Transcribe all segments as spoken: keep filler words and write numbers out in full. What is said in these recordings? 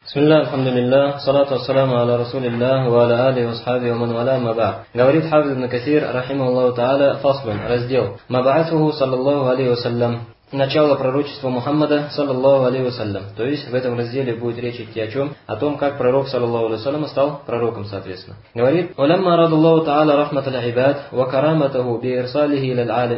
Бисмилля, алхамдулилля, салату ассаламу аля расулилля, ва аля али ва асхаби ва ман валя ма ба'д. Говорит Хафиз ибн Касир, рахимахуллаху та'аля, фаслун, раздел. Маба'атуху, саллаллаху алейхи вассалям. Начало пророчества Мухаммада, саллаллаху алейхи вассалям. То есть в этом разделе будет речь идти о чем? О том, как пророк, саллаллаху алейхи вассалям, стал пророком, соответственно. Говорит: «Валямма радаллаху та'аля рахмат аль-ибад, ва караматаху би ирсалихи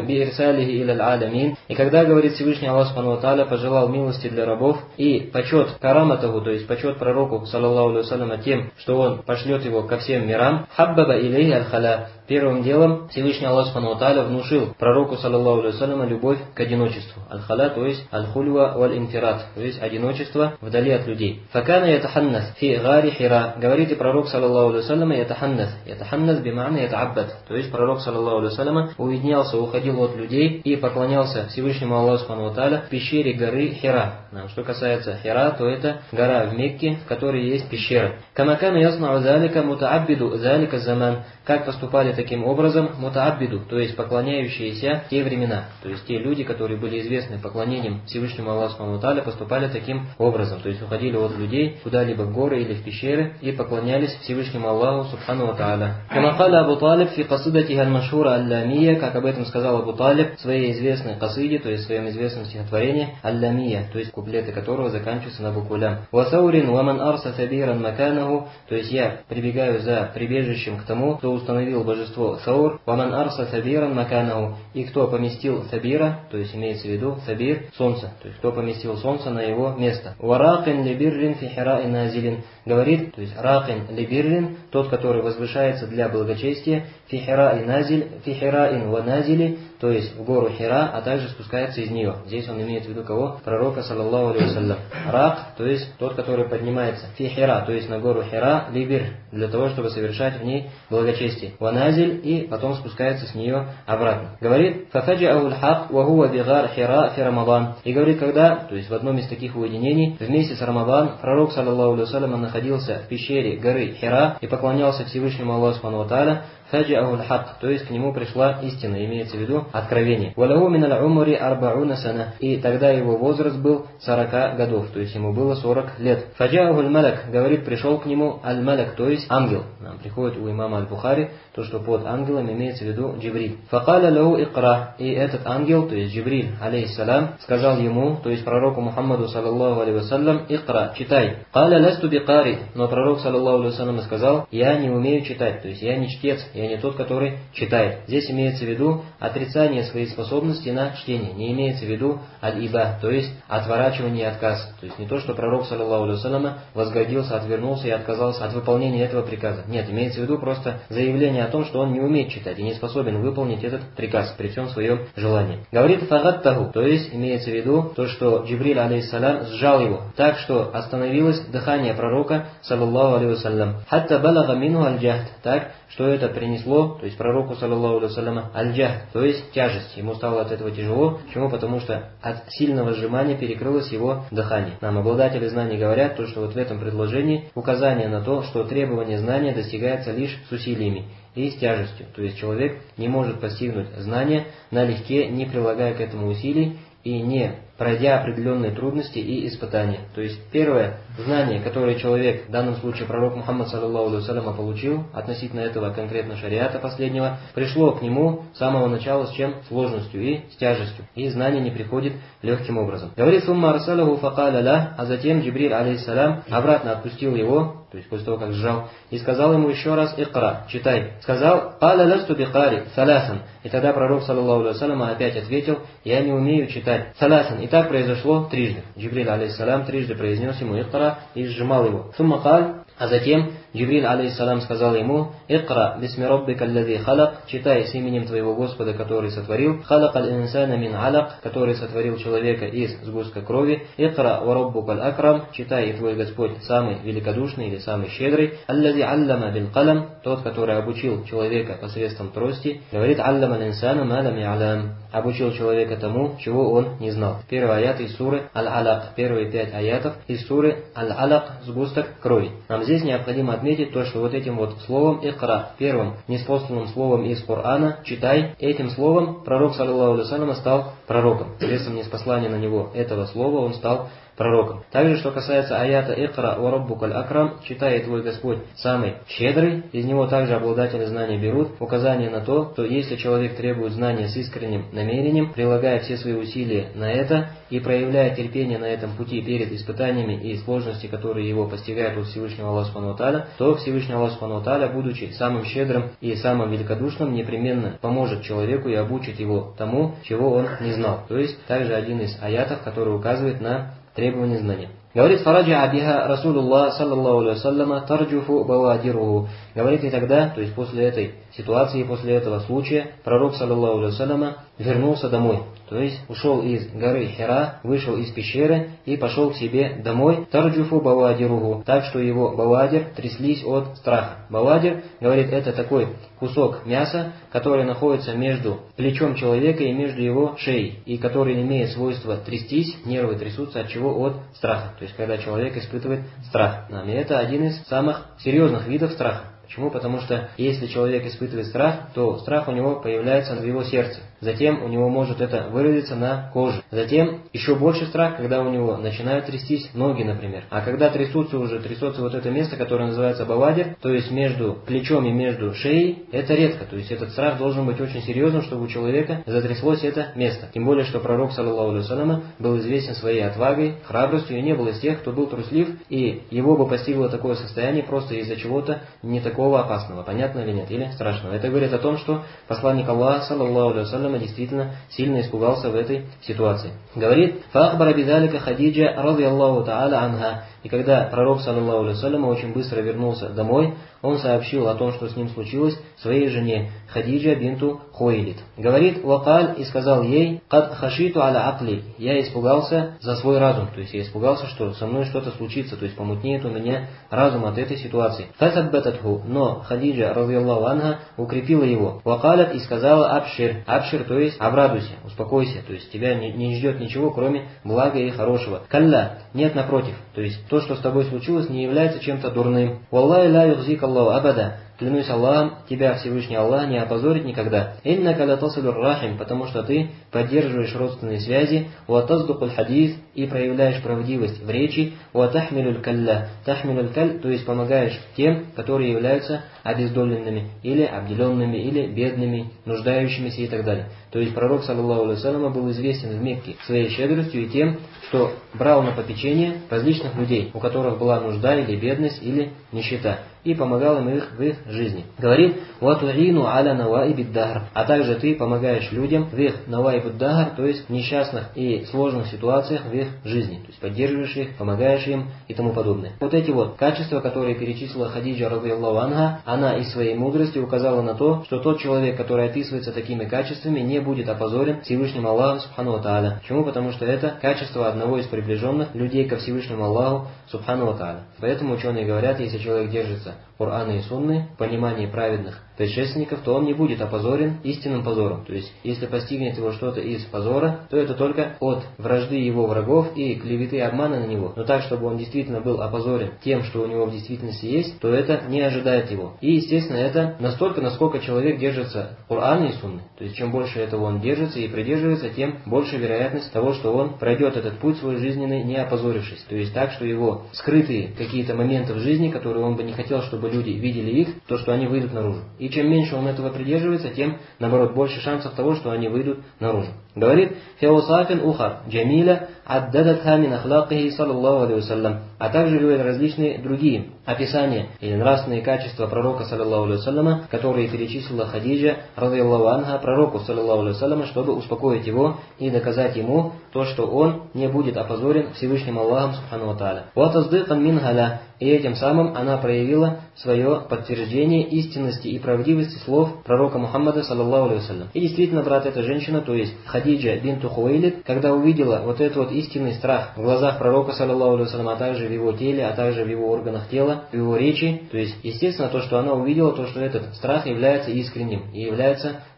иля алямин». И когда, говорит Всевышний Аллах субхану ва та'аля, пожелал милости для рабов и почет караматаху, то есть почет пророку, саллаллаху алейхи вассалям, тем, что он пошлет его ко всем мирам, хаббаба илейхи аль-халя. Первым делом Всевышний Аллах субхану ва та'аля внушил пророку, саллаллаху алейхи вассалям, любовь к одиночеству. Аль-халя, то есть аль-хульва валь-инфират, то есть одиночество вдали от людей. Факана ятаханнас фи гари хира. Говорит и пророк, саллаллаху алейхи вассалям, ятаханнас. Ятаханнас бимана ятааббад. То есть пророк, саллаллаху алейхи вассалям, уединялся, уходил от людей и поклонялся Всевышнему Аллаху субхану ва та'аля в пещере горы Хира. Что касается Хира, то это гора в Мекке, в которой есть пещера. Камакана яснау залика мутааббиду залика заман. Как поступали таким образом мутааббиду, то есть поклоняющиеся в те времена. То есть те люди, которые были известны поклонением Всевышнему Аллаху субхану ва та'аля, поступали таким образом. То есть уходили от людей куда-либо в горы или в пещеры и поклонялись Всевышнему Аллаху субхану ва та'аля. Камакаля Абу Талиб фи касидати аль-машхура аль-ламия, как об этом сказал Абу Талиб в своей известной касиде, то есть в своем известном стихотворении аль-ламия, то есть куплеты которого заканчиваются на букву лям. Васаурин ваман арса сабиран маканаху, то есть я прибегаю за прибежищем к тому, кто установил божество Саур, ваман арса сабиран маканаху, и кто поместил Сабира, то есть имеется в виду Сабир, солнце, то есть кто поместил солнце на его место. Варакин либиррин фи хира и назилин, говорит, то есть ракин либиррин, тот, который возвышается для благочестия, фи хира и назиль, фи хира ин ва назили, то есть в гору Хира, а также спускается из нее. Здесь он имеет в виду кого? Пророка, саллаллаху алейхи вассалям. Рак, то есть тот, который поднимается. Фи Хира, то есть на гору Хира, либир, для того, чтобы совершать в ней благочестие. Ваназиль, и потом спускается с нее обратно. Говорит: фафаджа'ахуль хак ва хуа бигар Хира фи Рамадан. И говорит, когда, то есть в одном из таких уединений, в месяц Рамадан, пророк, саллаллаху алейхи вассалям, находился в пещере горы Хира и поклонялся Всевышнему Аллаху субхану ва та'аля. Фаджа'ахуль хак, то есть к нему пришла истина, имеется в виду откровение. Валаху миналь умри арбауна сана. И тогда его возраст был сорока годов, то есть ему было сорок лет. Фаджа'ахуль маляк, говорит, пришел к нему аль-маляк, то есть ангел. Нам приходит у имама аль-Бухари то, что под ангелом имеется в виду Джибриль. Факаля лаху икра. И этот ангел, то есть Джибриль, алейхиссалям, сказал ему, то есть пророку Мухаммаду, саллаллаху алейхи вассалям, икра, читай. Каля ласту бикари. Но пророк, саллаллаху алейхи вассалям, сказал: я не умею читать, то есть я не чтец, я не тот, который читает. Здесь имеется в виду отрицание своей способности на чтение. Не имеется в виду аль-иба, то есть отворачивание и отказ. То есть не то, что пророк, саллаллаху алейхи вассалям, возгордился, отвернулся и отказался от выполнения этого приказа. Нет, имеется в виду просто заявление о том, что он не умеет читать и не способен выполнить этот приказ при всем своем желании. Говорит фагаттаху, то есть имеется в виду то, что Джибриль, алейхиссалям, сжал его, так что остановилось дыхание пророка, саллаллаху алейхи вассалям. Хатта балага минху аль-джахд, так, что это принесло, то есть пророку, саллаллаху алейхи вассалям, аль-джахд, то есть тяжесть. Ему стало от этого тяжело. Почему? Потому что от сильного сжимания перекрылось его дыхание. Нам обладатели знаний говорят, то, что вот в этом предложении указание на то, что требование знания достигается лишь с усилиями и с тяжестью. То есть человек не может постигнуть знания налегке, не прилагая к этому усилий и не пройдя определенные трудности и испытания. То есть первое знание, которое человек, в данном случае пророк Мухаммад, саллаллаху алейхи вассалям, получил относительно этого конкретно шариата последнего, пришло к нему с самого начала с чем? Сложностью и с тяжестью. И знание не приходит легким образом. Говорит: сумма арсалаху факаля ля, а затем Джибриль, алейхиссалям, обратно отпустил его, то есть после того, как сжал, и сказал ему еще раз: икра, читай. Сказал: каля ласту бикари саласан. И тогда пророк, саллаллаху алейхи вассалям, опять ответил: я не умею читать. Саласан. И так произошло трижды. Джибриль, алейхиссалям, трижды произнес ему икра и сжимал его. Сумма каль, а затем Джибриль, алейхиссалям, сказал ему: икра бисми раббика аллази халак, читай с именем твоего Господа, который сотворил, халак аль-инсана мин алак, который сотворил человека из сгустка крови, икра ва раббука аль-акрам, читай, и твой Господь самый великодушный или самый щедрый, аллази аллама бил калам, тот, который обучил человека посредством трости. Говорит: аллама аль-инсана ма лам я'лам, обучил человека тому, чего он не знал. Первый аят из суры Аль-Алак, первые пять аятов из суры Аль-Алак, сгусток крови. Нам здесь необходимо отметить то, что вот этим вот словом икра, первым неспосланным словом из Корана, читай, этим словом пророк, саллаллаху алейхи вассалям, стал пророком. Посредством неспослания на него этого слова он стал пророком. Также, что касается аята «Икра ва раббукаль акрам», читает твой Господь самый щедрый, из него также обладатели знания берут указание на то, что если человек требует знания с искренним намерением, прилагая все свои усилия на это и проявляя терпение на этом пути перед испытаниями и сложности, которые его постигают от Всевышнего Аллаха Субхану ва Тааля, то Всевышний Аллах Субхану ва Тааля, будучи самым щедрым и самым великодушным, непременно поможет человеку и обучит его тому, чего он не знал. То есть, также один из аятов, который указывает на требование знания. Говорит Фараджа Абиха Расулуллах саллаллаху алейхи вассаляма тарджуфу бавадируху. Говорит, и тогда, то есть после этой ситуации, после этого случая, пророк саллаллаху алейхи вассаляма вернулся домой. То есть ушел из горы Хира, вышел из пещеры и пошел к себе домой. Тарджуфу бавадируху. Так что его бавадир тряслись от страха. Бавадир, говорит, это такой кусок мяса, который находится между плечом человека и между его шеей, и который имеет свойство трястись, нервы трясутся от чего? От страха. То есть, когда человек испытывает страх. И это один из самых серьезных видов страха. Почему? Потому что если человек испытывает страх, то страх у него появляется в его сердце. Затем у него может это выразиться на коже. Затем еще больше страх, когда у него начинают трястись ноги, например. А когда трясутся уже, трясется вот это место, которое называется бавадир, то есть между плечом и между шеей, это редко. То есть этот страх должен быть очень серьезным, чтобы у человека затряслось это место. Тем более, что пророк, саллаллаху алейхи вассаляма, был известен своей отвагой, храбростью, и не был из тех, кто был труслив, и его бы постигло такое состояние просто из-за чего-то не такого опасного. Понятно или нет? Или страшного. Это говорит о том, что посланник Аллаха, саллаллаху алейхи вассаляма, действительно сильно испугался в этой ситуации. Говорит: «Фахбара бидалика Хадиджа радийаллаху та'аля анха». И когда пророк, саллаллаху алейхи вассаляма, очень быстро вернулся домой, он сообщил о том, что с ним случилось, своей жене Хадиджа бинту Хуэйлид. Говорит: «Вакаль», и сказал ей: «Кад хашиту аля акли», я испугался за свой разум, то есть я испугался, что со мной что-то случится, то есть помутнеет у меня разум от этой ситуации. Фасаббататху, но Хадиджа, радийаллаху анха, укрепила его. Вакалят, и сказала: «Абшир», абшир, то есть обрадуйся, успокойся, то есть тебя не, не ждет ничего, кроме блага и хорошего. Калля, нет, напротив, то есть то, что с тобой случилось, не является чем-то дурным. Валлахи ла юхзик Аллаху абада. Клянусь Аллахом, тебя Всевышний Аллах не опозорит никогда. Иннака ла тасилур рахим, потому что ты поддерживаешь родственные связи, ва таздукуль хадис, и проявляешь правдивость в речи, ва тахмилюль калля, тахмилюль каль, то есть помогаешь тем, которые являются обездоленными, или обделенными, или бедными, нуждающимися и так далее. То есть пророк, саллаллаху алейхи вассаляма, был известен в Мекке своей щедростью и тем, что брал на попечение различных людей, у которых была нужда или бедность, или нищета, и помогал им их в их жизни. Говорит: «Ватуину аля наваибид дахр», а также ты помогаешь людям в их наваибид дахр, то есть в несчастных и сложных ситуациях в их жизни, то есть поддерживаешь их, помогаешь им и тому подобное. Вот эти вот качества, которые перечислила Хадиджа, радийаллаху анха, она из своей мудрости указала на то, что тот человек, который описывается такими качествами, не будет опозорен Всевышним Аллахом Субхану ва Тааля. Почему? Потому что это качество одного из приближенных людей ко Всевышнему Аллаху Субхану ва Тааля. Поэтому ученые говорят, если человек держится Кур'ана и Сунны в понимании праведных предшественников, то он не будет опозорен истинным позором. То есть, если постигнет его что-то из позора, то это только от вражды его врагов и клеветы и обмана на него. Но так, чтобы он действительно был опозорен тем, что у него в действительности есть, то это не ожидает его. И, естественно, это настолько, насколько человек держится Кур'ана и Сунны. То есть, чем больше этого он держится и придерживается, тем больше вероятность того, что он пройдет этот путь свой жизненный, не опозорившись. То есть, так, что его скрытые какие-то моменты в жизни, которые он бы не хотел, чтобы люди видели их, то, что они выйдут наружу. И чем меньше он этого придерживается, тем, наоборот, больше шансов того, что они выйдут наружу. Говорит: «Феусафин ухар джамиля аддадатха мин ахлакихи саллаллаху алейхи вассалям». А также говорят различные другие описания или нравственные качества пророка, саллаллаху алейхи вассаляма, которые перечислила Хадиджа, радийаллаху анха, пророку, саллаллаху алейхи вассаляма, чтобы успокоить его и доказать ему то, что он не будет опозорен Всевышним Аллахом Субхану ва Тааля. «Ва таздыкан мин халя». И этим самым она проявила свое подтверждение истинности и правдивости слов пророка Мухаммада, саллаллаху алейхи вассалям. И действительно, брат, эта женщина, то есть Хадиджа бинту Хуэйлид, когда увидела вот этот вот истинный страх в глазах пророка, саллаллаху алейхи вассалям, а также в его теле, а также в его органах тела, в его речи, то есть, естественно, то, что она увидела, то, что этот страх является искренним и является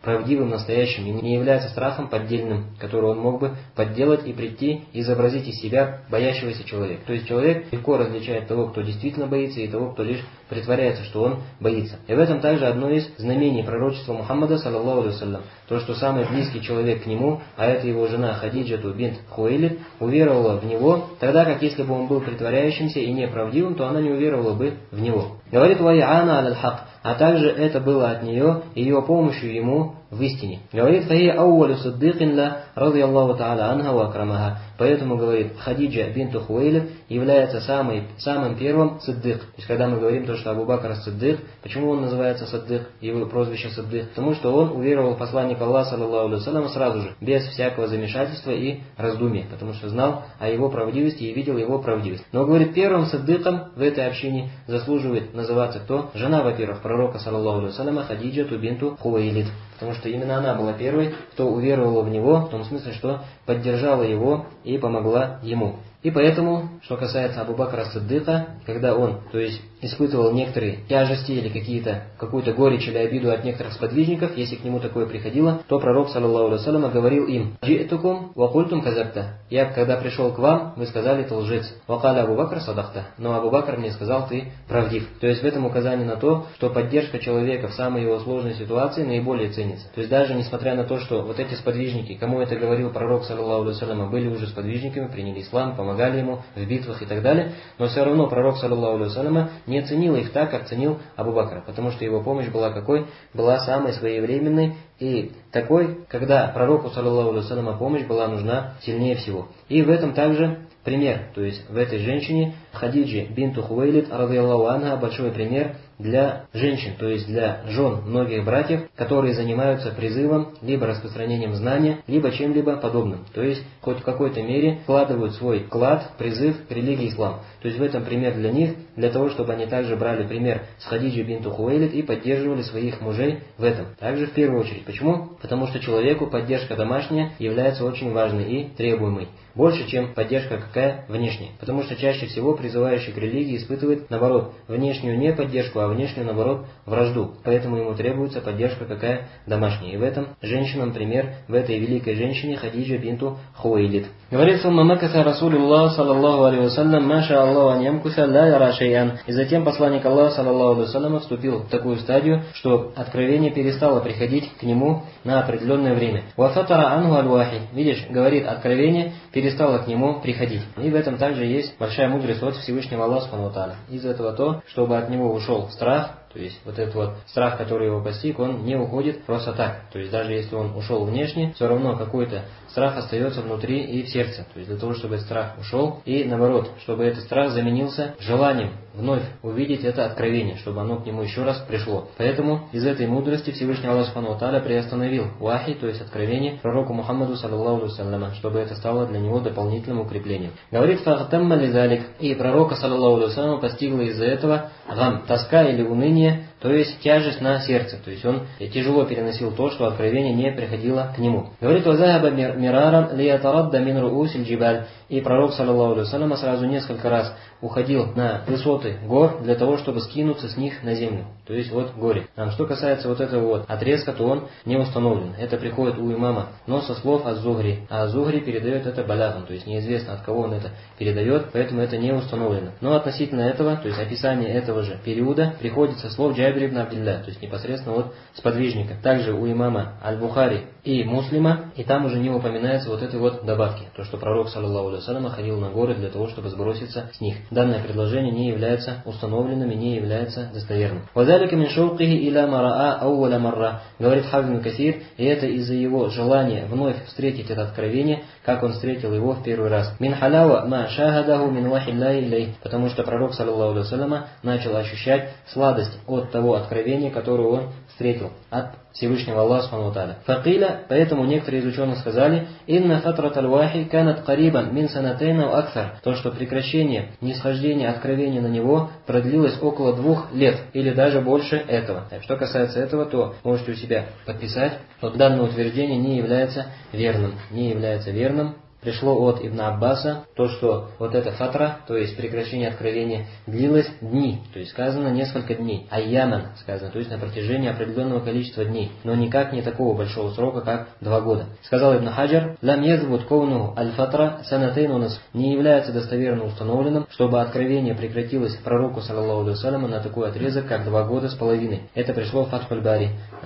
правдивым, настоящим, и не является страхом поддельным, который он мог бы подделать и прийти и изобразить из себя боящегося человека. То есть человек легко различает того, кто действительно боится, и того, кто лишь притворяется, что он боится. И в этом также одно из знамений пророчества Мухаммада, саллаллаху алейхи вассалям, то, что самый близкий человек к нему, а это его жена Хадиджату бинт Хуэйлид, уверовала в него, тогда как если бы он был притворяющимся и неправдивым, то она не уверовала бы в него. Говорит «Вай'ана аль-хак», а также это было от нее, ее помощью ему в истине. Говорит «Фахи ауалю саддикин ла, радиаллаху та'аля анха ва акрамаха». Поэтому, говорит, Хадиджа бинту Хуэйлид является самый, самым первым саддик. То есть, когда мы говорим то, что Абу Бакр саддик, почему он называется саддик, его прозвище саддик? Потому что он уверовал в посланника Аллаха, саллаллаху алейхи вассалям, сразу же, без всякого замешательства и раздумия, потому что знал о его правдивости и видел его правдивость. Но, говорит, первым саддиком в этой общине заслуживает называться кто? Жена, во-первых, пророка, саллаллаху алейхи вассаляма, Хадиджату бинту Хуэйлид. Потому что именно она была первой, кто уверовала в него, в том смысле, что поддержала его и помогла ему. И поэтому, что касается Абу Бакра Сиддыка, когда он, то есть, испытывал некоторые тяжести или какие-то, какую-то горечь или обиду от некоторых сподвижников, если к нему такое приходило, то пророк, саллаллаху алейхи вассалям, говорил им: «Джи'тукум ва культум казабта». Я, когда пришел к вам, вы сказали: «Ты лжец». «Вакаля Абу Бакр садахта». Но Абу Бакр мне сказал: «Ты правдив». То есть в этом указание на то, что поддержка человека в самой его сложной ситуации наиболее ценится. То есть даже несмотря на то, что вот эти сподвижники, кому это говорил пророк, саллаллаху алейхи вассалям, были уже сподвижниками, приняли ислам, помогали ему в битвах и так далее, но все равно пророк, саллаллаху алейхи вассалям, не ценил их так, как ценил Абу Бакра, потому что его помощь была какой? Была самой своевременной и такой, когда пророку, саллаллаху алейхи вассалям, помощь была нужна сильнее всего. И в этом также пример, то есть в этой женщине Хадиджи бинту Хуэйлид, радиаллаху анха, большой пример для женщин, то есть для жен многих братьев, которые занимаются призывом, либо распространением знания, либо чем-либо подобным. То есть хоть в какой-то мере вкладывают свой вклад, призыв к религии ислам. То есть в этом пример для них, для того, чтобы они также брали пример с Хадиджи бинту Хуэйлид и поддерживали своих мужей в этом. Также в первую очередь. Почему? Потому что человеку поддержка домашняя является очень важной и требуемой. Больше, чем поддержка какая внешняя. Потому что чаще всего призывающий к религии испытывает, наоборот, внешнюю не поддержку, а внешнюю, наоборот, вражду. Поэтому ему требуется поддержка какая домашняя. И в этом женщинам пример, в этой великой женщине Хадиджа бинту Хуэйлид. Говорит: «Сумма макаса Расулуллах, саллаллаху алейхи вассалям, маша Аллаху ан ямкуса ла яра шей'ан». И затем посланник Аллаха, саллаллаху алейхи вассалям, вступил в такую стадию, что откровение перестало приходить к нему на определенное время. «Ва фатара анху аль-вахи». Видишь, говорит, откровение перестало к нему приходить. И в этом также есть большая мудрость от Всевышнего Аллаха субхану ва тааля. Из этого то, чтобы от него ушел страх, то есть вот этот вот страх, который его постиг, он не уходит просто так. То есть даже если он ушел внешне, все равно какой-то страх остается внутри и в сердце. То есть для того, чтобы этот страх ушел, и наоборот, чтобы этот страх заменился желанием вновь увидеть это откровение, чтобы оно к нему еще раз пришло. Поэтому из этой мудрости Всевышний Аллах субхану ва тааля приостановил вахи, то есть откровение, пророку Мухаммаду, саллаллаху алейхи вассалям, чтобы это стало для него дополнительным укреплением. Говорит: «Фахтамма лизалик». И пророка, саллаллаху алейхи вассалям, постигла из-за этого гам, тоска или уныние, то есть тяжесть на сердце. То есть он тяжело переносил то, что откровение не приходило к нему. Говорит: «Вазахаба мираран лиятарадда мин руусиль джибаль». И пророк, саллаллаху алейхи вассалям, сразу несколько раз уходил на высоты гор для того, чтобы скинуться с них на землю. То есть вот горе. А что касается вот этого вот отрезка, то он не установлен. Это приходит у имама, но со слов аз-Зухри. А аз-Зухри передает это баляган, то есть неизвестно, от кого он это передает, поэтому это не установлено. Но относительно этого, то есть описание этого же периода, приходит со слов Джабир ибн Абдилля, то есть непосредственно от сподвижника. Также у имама Аль-Бухари и Муслима, и там уже не упоминается вот этой вот добавки, то, что пророк, саллаллаху алейхи вассалям, ходил на горы для того, чтобы сброситься с них. Данное предложение не является установленным и не является достоверным. «Вазалика мин шауқихи иля мараа ауаля марра». Говорит Хафиз ибн Касир, и это из-за его желания вновь встретить это откровение, как он встретил его в первый раз. «Мин халява ма шахадаху мин вахилляхи илей». Потому что пророк, саллаллаху алейхи вассалям, начал ощущать сладость от того откровения, которое он встретил от Всевышнего Аллаха субхану ва тааля. Факиля, поэтому некоторые из ученых сказали: «Инна фатрат аль-вахи канат карибан мин санатейна ва аксар». То, что прекращение нисхождения откровения на него продлилось около двух лет, или даже больше этого. Что касается этого, то можете у себя подписать, что данное утверждение не является верным. Не является верным. пришло от Ибн Аббаса, то, что вот эта фатра, то есть прекращение откровения, длилось дни, то есть сказано несколько дней, айяман сказано, то есть на протяжении определенного количества дней, но никак не такого большого срока, как два года. Сказал Ибн Хаджар, лам язбут кауну аль-фатра санатейн у нас, не является достоверно установленным, чтобы откровение прекратилось пророку, саллаллаху алейхи ва салляму, на такой отрезок, как два года с половиной. Это пришло в Фатхуль Бари.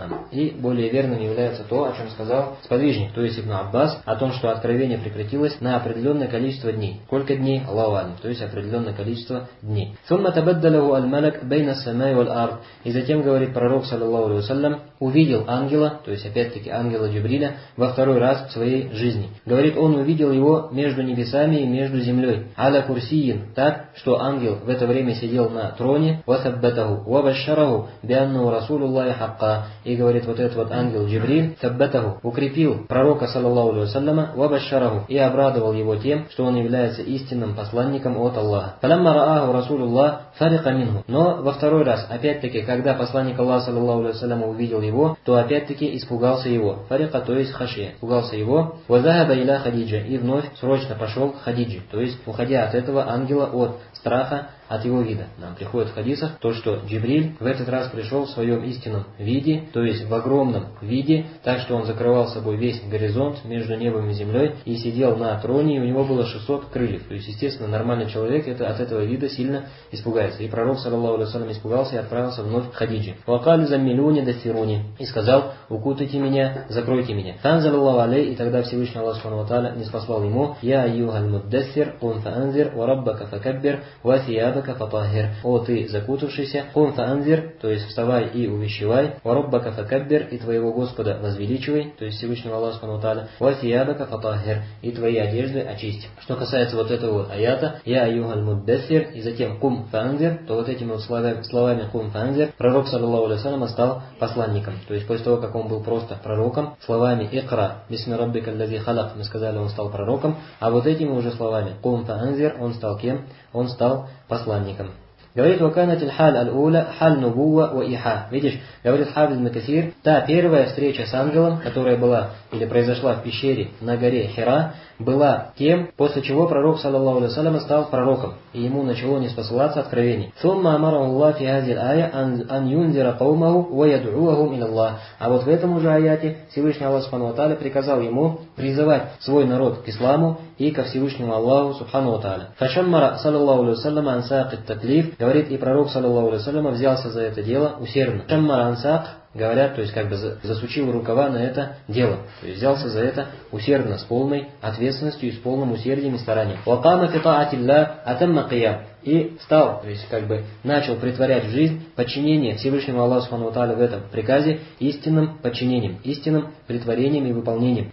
И более верным является то, о чем сказал сподвижник, то есть Ибн Аббас, о том, что откровение прекратилось на определенное количество дней. Сколько дней? Аллаху алям, то есть определенное количество дней. Сумма табаддалаху аль-малак бейна самай валь ард. И затем, говорит пророк, саллаллаху алейхи ва саллям, увидел ангела, то есть опять-таки ангела Джибриля, во второй раз в своей жизни. Говорит, он увидел его между небесами и между землей. Аля курсиин, так, что ангел в это время сидел на троне, васаббатаху, вабашшараху, бианну расулуллахи хакка. И говорит, вот этот вот ангел Джибриль, саббатаху, укрепил пророка, саллаллаху алейхи ва салляма, вабашшараху, и обрадовал его тем, что он является истинным посланником от Аллаха. Фалямма рааху расулуллах фарика минху. Но во второй раз, опять-таки, когда посланник Аллаха, саллаллаху алейхи ва салляма, увидел его, то опять-таки испугался его. Фарика, то есть хашия, испугался его. Вазахаба иля Хадиджа, и вновь срочно пошел к Хадиджи, то есть уходя от этого ангела от страха, от его вида. Нам приходит в хадисах то, что Джибриль в этот раз пришел в своем истинном виде, то есть в огромном виде, так что он закрывал собой весь горизонт между небом и землей и сидел на троне, и у него было шестьсот крыльев. То есть, естественно, нормальный человек это, от этого вида сильно испугается. И пророк, саллаллаху алейхи ва саллям, испугался и отправился вновь к Хадиджи. «Вакали заммилюни дастируни», и сказал, укутайте меня, закройте меня. «Фанзалаллаху алей», и тогда Всевышний Аллах субхану ва тааля ниспослал ему, «Я айюхаль муддассир, кум фаанзир, ва раббака факаббир, ва сиябака фатахир». О ты закутавшийся, кум фаанзир, то есть вставай и увещевай, ва раббака факаббир, и твоего Господа возвеличивай, то есть Всевышнего Аллаха субхану ва тааля, ва сиябака фатахир, и твои одежды очисти. Что касается вот этого вот аята, «Я айюхаль муддассир», и затем кум фаанзир, то вот этими вот словами, словами кум фаанзир, пророк, саллаллаху алейхи ва саллям, стал посланником. То есть после того, как он был просто пророком, словами «Икра, бисми раббика аллази халак», мы сказали, он стал пророком, а вот этими уже словами «Кум фаанзир», он стал кем? Он стал посланником. Говорит, «Ваканатиль халь аль-уля, халь нубуа ва иха». Видишь, говорит Хафиз ибн Касир, та первая встреча с ангелом, которая была или произошла в пещере на горе Хира, была тем, после чего пророк, саллаллаху алейхи ва саллям, стал пророком, и ему начало неспосылаться откровение. «Сумма амараху Аллах фи хазил ая ан юнзира каумаху ва яд'уахум ил Аллах». А вот в этом уже аяте Всевышний Аллах субхану ва тааля приказал ему призывать свой народ к исламу и ко Всевышнему Аллаху субхану ва тааля. «Фашаммара саллаллаху алейхи ва саллям ан саакит таклиф». Говорит, и пророк, саллаллаху алейхи ва саллям, взялся за это дело усердно. «Шаммара ан саак», говорят, то есть как бы засучил рукава на это дело, то есть взялся за это усердно, с полной ответственностью и с полным усердием и старанием. «Вакама фи таатилля атамма қиям». И стал, то есть как бы начал притворять в жизнь подчинение Всевышнему Аллаху субхану ва тааля в этом приказе истинным подчинением, истинным притворением и выполнением.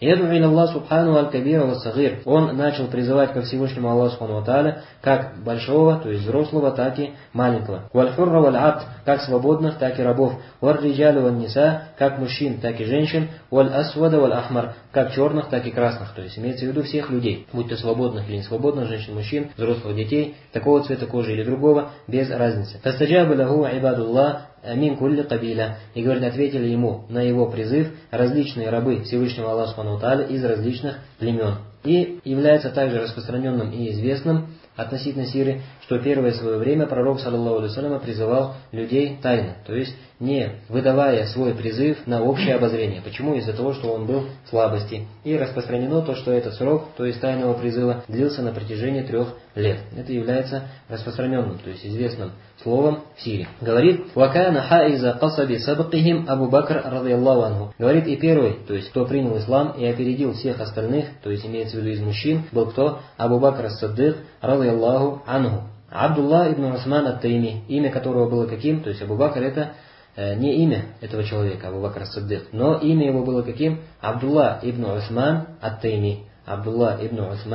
Он начал призывать ко Всевышнему Аллаху субхану ва тааля как большого, то есть взрослого, так и маленького. Как свободных, так и рабов. Как мужчин, так и женщин. Как черных, так и красных. То есть имеется в виду всех людей, будь то свободных или не свободных, женщин, мужчин, взрослых, детей, такого цвета кожи или другого, без разницы. «Фастаджаба лаху ибадуллах мин кулли кабиля». И, говорит, ответили ему на его призыв различные рабы Всевышнего Аллаха субхану ва тааля из различных племен. И является также распространенным и известным относительно сиры, что первое свое время пророк, саллаллаху алейхи ва саллям, призывал людей тайно, то есть не выдавая свой призыв на общее обозрение. Почему? Из-за того, что он был в слабости. И распространено то, что этот срок, то есть тайного призыва, длился на протяжении трех лет. Это является распространенным, то есть известным словом в сире. Говорит, «Вакана хаиза касаби сабакихим Абу Бакр радийаллаху анху». Говорит, и первый, то есть кто принял ислам и опередил всех остальных, то есть имеется в виду из мужчин, был кто? Абу Бакр ас-Саддик радийаллаху анху. Абдулла ибн Усман ат-Тайми, имя которого было каким? То есть Абу Бакр это э, не имя этого человека, Абу Бакр ас-Саддик, но имя его было каким? Абдулла ибн Усман ат-Тайми. Абдулла ибн Усман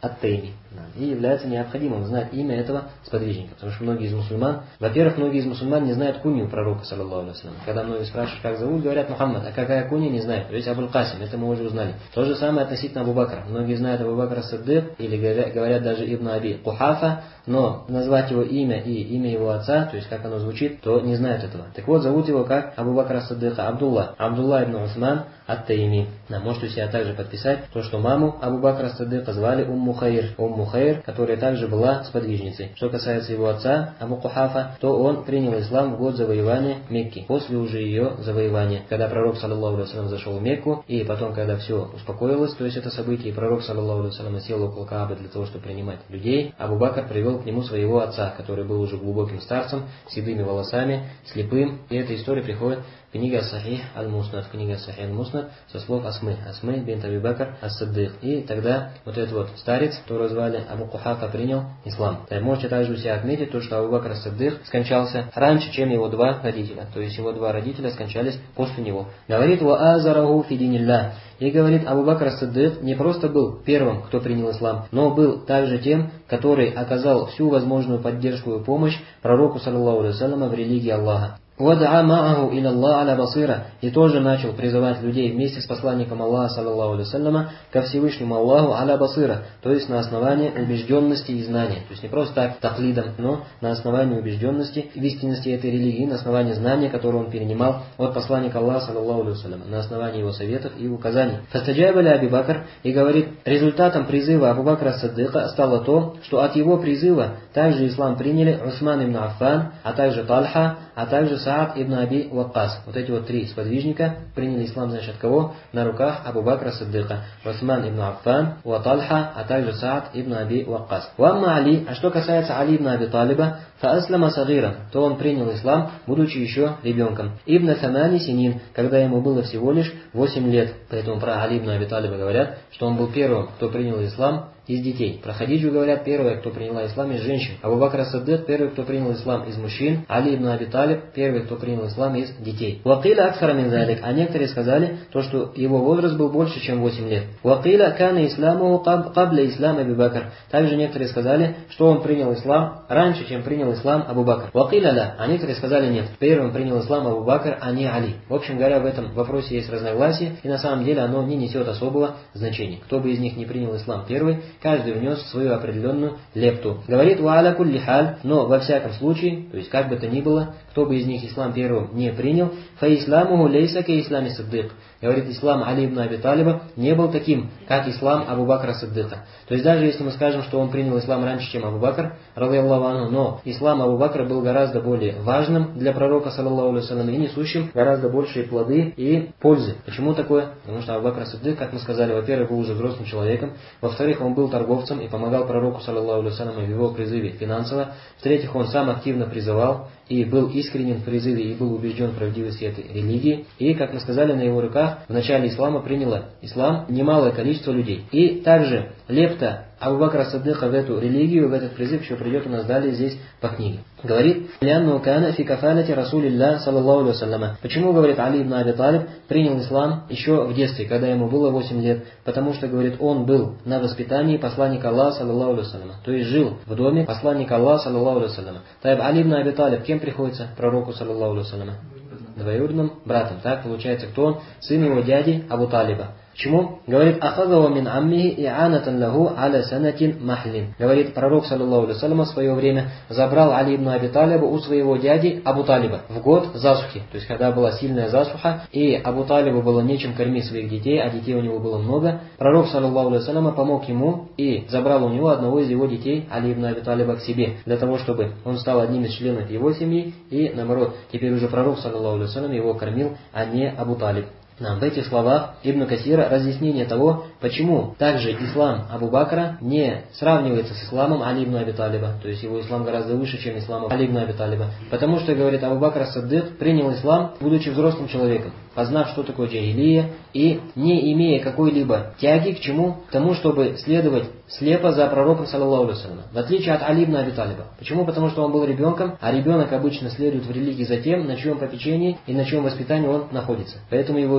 ат-Тайми. И является необходимым знать имя этого сподвижника. Потому что многие из мусульман, во-первых, многие из мусульман не знают кунью пророка, саллаллаху алейхи вассалям. Когда многие спрашивают, как зовут, говорят Мухаммад, а какая кунья, не знают. То есть Абуль Касим, это мы уже узнали. То же самое относительно Абу Бакра. Многие знают Абу Бакра Сиддик, или говорят, говорят даже Ибн Аби Кухафа, но назвать его имя и имя его отца, то есть как оно звучит, то не знают этого. Так вот, зовут его как Абу Бакра Сиддика, Абдулла. Абдулла ибн Усман ат-Тайми. Да, можете у себя также подписать то, что маму Абу Бакра Сиддика звали Умму Хайр. Умму Хайр, которая также была сподвижницей. Что касается его отца, Абу Кухафа, то он принял ислам в год завоевания Мекки, после уже ее завоевания. Когда пророк, саллаллаху алейхи вассалям, зашел в Мекку, и потом, когда все успокоилось, то есть это событие, и пророк, саллаллаху алейхи вассалям, сел около Каабы для того, чтобы принимать людей, Абу Бакр привел к нему своего отца, который был уже глубоким старцем, с седыми волосами, слепым, и эта история приходит книга Сахих Аль-Муснад, книга Сахих Аль-Муснад со слов Асмы, Асмы бинт Аби Бакр ас-Сиддик. И тогда вот этот вот старец, которого звали Абу Кухафа, принял ислам. Так, можете также у себя отметить то, что Абу Бакр ас-Сиддик скончался раньше, чем его два родителя. То есть его два родителя скончались после него. Говорит: «Ва азараху фи динилля». И говорит, Абу Бакр ас-Сиддик не просто был первым, кто принял ислам, но был также тем, который оказал всю возможную поддержку и помощь пророку, саллаллаху алейхи вассалям, в религии Аллаха. «Вадаа мааху иля Аллах аля басира», и тоже начал призывать людей вместе с посланником Аллаха, саллаллаху алейхи вассаляма, ко Всевышнему Аллаху аля басира, то есть на основании убежденности и знания. То есть не просто так тахлидом, но на основании убежденности в истинности этой религии, на основании знания, которое он перенимал от посланника Аллаха, саллаллаху алейхи вассаляма, на основании его советов и указаний. Фастаджаба ли Аби Бакр, и говорит, результатом призыва Абу Бакра ас-Сиддика стало то, что от его призыва также ислам приняли Усман ибн Аффан, а также Тальха, а также Саад ибн Аби Ваккас. Вот эти вот три сподвижника приняли ислам, значит, от кого? На руках Абу Бакра Сиддика. Усман ибн Аффан, Ва Тальха, а также Саад ибн Аби Ваккас. Вамма Али, а что касается Али ибн Аби Талиба, фааслама сагиран, то он принял ислам, будучи еще ребенком. Ибн Самани Синин, когда ему было всего лишь восемь лет. Поэтому про Али ибн Аби Талиба говорят, что он был первым, кто принял ислам из детей. Про Хадиджу говорят, первая, кто приняла ислам из женщин. Абу Бакр ас-Сиддик, первый, кто принял ислам из мужчин. Али ибн Аби Талиб, первый, кто принял ислам из детей. Вакиля аксара мин залик, а некоторые сказали, то, что его возраст был больше, чем восемь лет. Вакиля кана исламу кабля ислам Аби Бакр. Также некоторые сказали, что он принял ислам раньше, чем принял ислам Абу Бакр. Вакиля ла, а некоторые сказали нет. Первым принял ислам Абу Бакр, а не Али. В общем говоря, в этом вопросе есть разногласие, и на самом деле оно не несет особого значения. Кто бы из них не принял ислам первый, каждый внес свою определенную лепту. Говорит, ва аля кулли халь, но во всяком случае, то есть как бы то ни было, кто бы из них ислам первым не принял, фа исламуху лейса ка ислами Сиддик. Говорит, ислам Али ибн Аби Талиба не был таким, как ислам Абу Бакра Сиддика. То есть даже если мы скажем, что он принял ислам раньше, чем Абу Бакр, радийаллаху анху, но ислам Абу Бакра был гораздо более важным для пророка, саллаллаху алейхи вассалям, и несущим гораздо большие плоды и пользы. Почему такое? Потому что Абу Бакр Сиддик, как мы сказали, во-первых, был уже взрослым человеком, во-вторых, он был торговцем и помогал пророку, саллаллаху алейхи вассалям, в его призыве финансово, в-третьих, он сам активно призывал и был искренен в призыве и был убежден в правдивости этой религии. И, как мы сказали, на его руках в начале ислама приняло ислам немалое количество людей. И также лепта Абу Бакра Сиддика в эту религию, в этот призыв еще придет у нас далее здесь по книге. Говорит, «Лянну кана фи кафалати Расулилля, саллаллаху алейхи вассалям». Почему, говорит, Али ибн Аби Талиб принял ислам еще в детстве, когда ему было восемь лет? Потому что, говорит, он был на воспитании посланника Аллаха, саллаллаху алейхи вассалям. То есть жил в доме посланника Аллаха, саллаллаху алейхи вассалям. Таиб Али ибн Аби Талиб кем приходится? Пророку, саллаллаху алейхи вассалям. Двоюродным братом. Так получается, кто он? Сын его дяди Абу Талиба. Почему? Говорит, ахадава мин аммихи и'анатан лаху аля санатин махлин. Говорит, пророк, саллаллаху алейхи вассалям, в свое время забрал Али ибн Аби Талиба у своего дяди Абу Талиба в год засухи. То есть, когда была сильная засуха, и Абу Талибу было нечем кормить своих детей, а детей у него было много. Пророк, саллаллаху алейхи вассалям, помог ему и забрал у него одного из его детей, Али ибн Аби Талиба, к себе, для того, чтобы он стал одним из членов его семьи, и, наоборот, теперь уже пророк, саллаллаху алейхи вассалям, его кормил, а не Абу Талиб. Нам в этих словах Ибн Касира разъяснение того, почему также ислам Абу Бакра не сравнивается с исламом Али ибн Аби Талиба. То есть его ислам гораздо выше, чем ислам Али ибн Аби Талиба. Потому что, говорит, Абу Бакр ас-Сиддик принял ислам, будучи взрослым человеком, познав, что такое джахилия, и не имея какой-либо тяги к чему? К тому, чтобы следовать слепо за пророком, саллаллаху алейхи вассалям. В отличие от Али ибн Аби Талиба. Почему? Потому что он был ребенком, а ребенок обычно следует в религии за тем, на чьем попечении и на чьем воспитании он находится. Поэтому его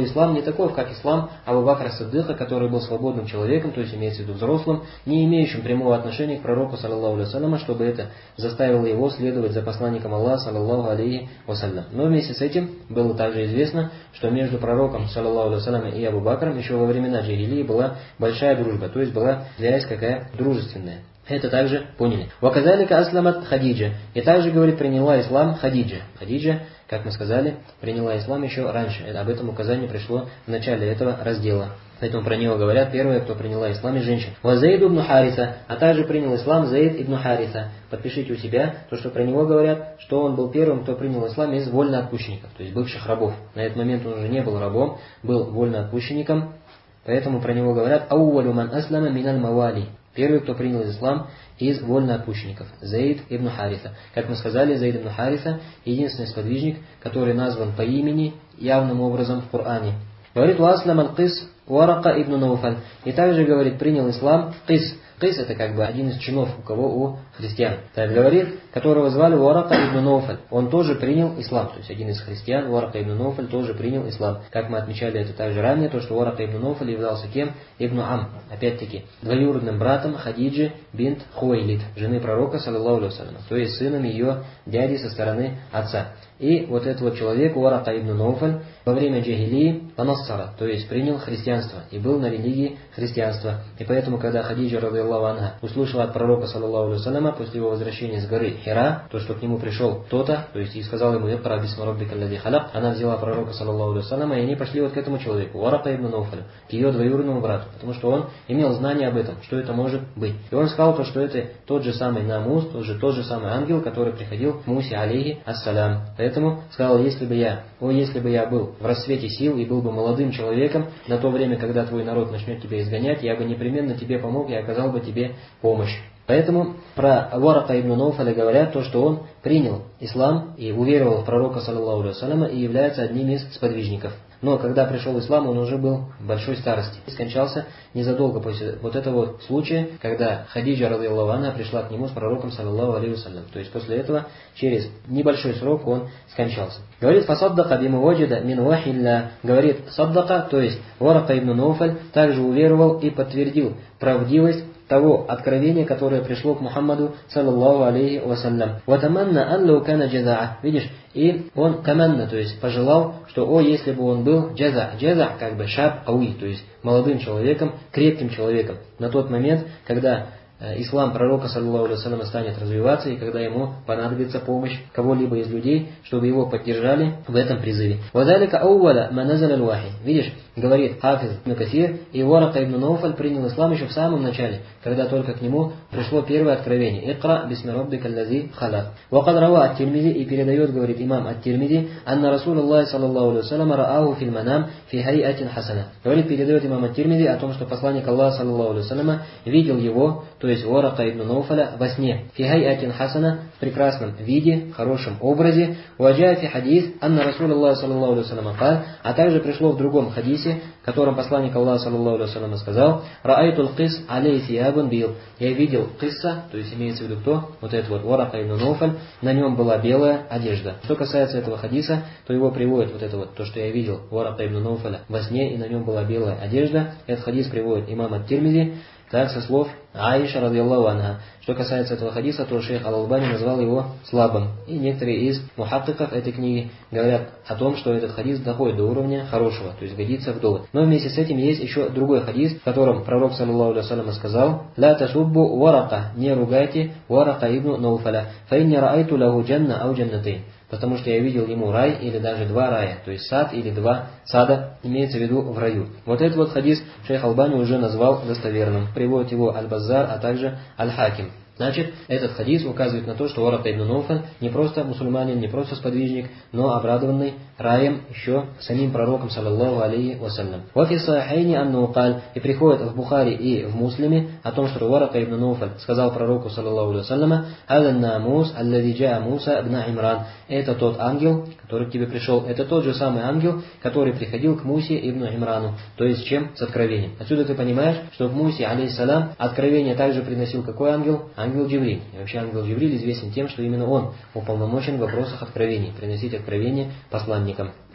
ислам не таков, как ислам Абу Бакра Сиддыка, который был свободным человеком, то есть имеется в виду взрослым, не имеющим прямого отношения к пророку, саллаллаху алейхи вассаляма, чтобы это заставило его следовать за посланником Аллаха, саллаллаху алейхи вассалям. Но вместе с этим было также известно, что между пророком, саллаллаху алейхи вассалям, и Абу Бакром еще во времена джахилии была большая дружба, то есть была связь какая дружественная. Это также поняли. Ваказалика асламат Хадиджа. И также, говорит, приняла ислам Хадиджа. Хадиджа, как мы сказали, приняла ислам еще раньше. Это, об этом указание пришло в начале этого раздела. Поэтому про него говорят, первая, кто приняла ислам из женщин. Ва Заид ибн Хариса, а также принял ислам Заид ибн Хариса. Подпишите у себя, то, что про него говорят, что он был первым, кто принял ислам из вольноотпущенников, то есть бывших рабов. На этот момент он уже не был рабом, был вольноотпущенником. Поэтому про него говорят «Аувалю ман аслама миналь мавали». Первый, кто принял ислам из вольноотпущенников. Заид ибн Хариса. Как мы сказали, Заид ибн Хариса единственный сподвижник, который назван по имени явным образом в Коране. Говорит «Уаслам аль-Кис Варака ибн Науфаль». И также, говорит, принял ислам Кис. Кис это как бы один из чинов у кого? У христиан. Так говорит, которого звали Варака ибн Науфаль. Он тоже принял ислам. То есть один из христиан, Варака ибн Науфаль, тоже принял ислам. Как мы отмечали это также ранее, то что Варака ибн Науфаль являлся кем? Ибн Ам. Опять-таки, двоюродным братом Хадиджи бинт Хуайлид, жены пророка, саллаллаху алейхи вассалям. То есть сыном ее дяди со стороны отца. И вот этот вот человек, Варака ибн Науфаль, во время джахилии панассара, то есть принял христианство и был на религии христианства. И поэтому, когда Хадиджа, радийаллаху анха, услышала от пророка, саллаллаху алейхи вассаляма, после его возвращения с горы Хира, то, что к нему пришел кто-то, то есть и сказал ему «Икра бисми раббика аллази халак», она взяла пророка, саллаллаху алейхи вассаляма, и они пошли вот к этому человеку, Варака ибн Науфалю, к ее двоюродному брату, потому что он имел знание об этом, что это может быть. И он сказал то, что это тот же самый Намус, тот же, тот же самый ангел, который приходил к Мусе, алейхи ассалям. Поэтому сказал, если бы я, о, если бы я был в рассвете сил и был бы молодым человеком, на то время, когда твой народ начнет тебя изгонять, я бы непременно тебе помог и оказал бы тебе помощь. Поэтому про Варака ибн Науфаля говорят то, что он принял ислам и уверовал в пророка, саллаллаху алейхи вассаляма, и является одним из сподвижников. Но когда пришел ислам, он уже был в большой старости. И скончался незадолго после вот этого вот случая, когда Хадиджа, радийаллаху анха, пришла к нему с пророком, саллаллаху алейхи вассалям. То есть после этого, через небольшой срок, он скончался. Говорит, «Фасаддака биму ваджида мин вахилля». Говорит, саддака, то есть Варака ибн Науфаль, также уверовал и подтвердил правдивость того откровения, которое пришло к Мухаммаду, саллаллаху алейхи вассалям. «Ватаманна аллаху кана джазаа». Видишь, и он каманна, то есть пожелал, что о, если бы он был джаза. Джаза как бы шаб ауи, то есть молодым человеком, крепким человеком. На тот момент, когда ислам пророка, саллаллаху алейхи вассаляма, станет развиваться, и когда ему понадобится помощь кого-либо из людей, чтобы его поддержали в этом призыве. «Вадалика ауваля маназаль аль-вахи». Видишь, говорит Хафиз ибн Касир, и Варака ибн Науфаль принял ислам еще в самом начале, когда только к нему пришло первое откровение. «Икра бисми раббика аллази халак». «Вакад рава ат-Тирмизи», и передает, говорит имам ат-Тирмизи, «Анна Расулаллах, саллаллаху алейхи вассаляма, рааху фил манам фи хайатин хасана». Говорит, передает имам ат-Тирмизи о том, что посланник Аллаха, саллаллаху алейхи вассаляма, видел его, то есть Варака ибн Науфаля, во сне. «Фи хайатин хасана», в прекрасном виде, в хорошем образе. «Ваджа фи хадис, анна Расулаллах, саллаллаху алейхи вассаляма, кал». А также пришло в другом хадисе, в котором посланник Аллаха, саллаллаху алейхи вассаляма, сказал: «Раайтул кис алей сиябун бил». Я видел кисса, то есть имеется в виду кто? Вот этот вот Варака ибн Науфаль, на нем была белая одежда. Что касается этого хадиса, то его приводит вот это вот, то, что я видел Варака ибн Науфаля во сне, и на нем была белая одежда. Этот хадис приводит имам ат-Тирмизи, так со слов Аиша, радийаллаху анха. Что касается этого хадиса, то шейх Аль-Албани назвал его слабым. И некоторые из мухаддиков этой книги говорят о том, что этот хадис доходит до уровня хорошего, то есть годится в довод. Но вместе с этим есть еще другой хадис, в котором пророк, саллаллаху алейхи вассалям, сказал: «Ла тасуббу Варака», не ругайте Варака ибн Науфаля, «Фа инни раайту лаху джанна ау джаннатейн». Потому что я видел ему рай или даже два рая, то есть сад или два сада, имеется в виду в раю. Вот этот вот хадис шейх Албани уже назвал достоверным. Приводит его Аль-Баззар, а также Аль-Хаким. Значит, этот хадис указывает на то, что Варака ибн Науфаль не просто мусульманин, не просто сподвижник, но обрадованный раем еще самим пророком, саллаллаху алейхи вассалям. «Вафи сахайни анну каль», и приходит в Бухари и в Муслиме о том, что Варака ибн Науфаль сказал пророку, саллаллаху алейхи вассалям: «Алан намус аллади джаа Муса ибн Имран». Это тот ангел, который к тебе пришел, это тот же самый ангел, который приходил к Мусе ибн Имрану. То есть чем? С откровением. Отсюда ты понимаешь, что к Мусе, алейхиссалям, откровение также приносил какой ангел? Ангел Джибриль. И вообще ангел Джибриль известен тем, что именно он уполномочен в вопросах откровений, приносить откровения посланникам.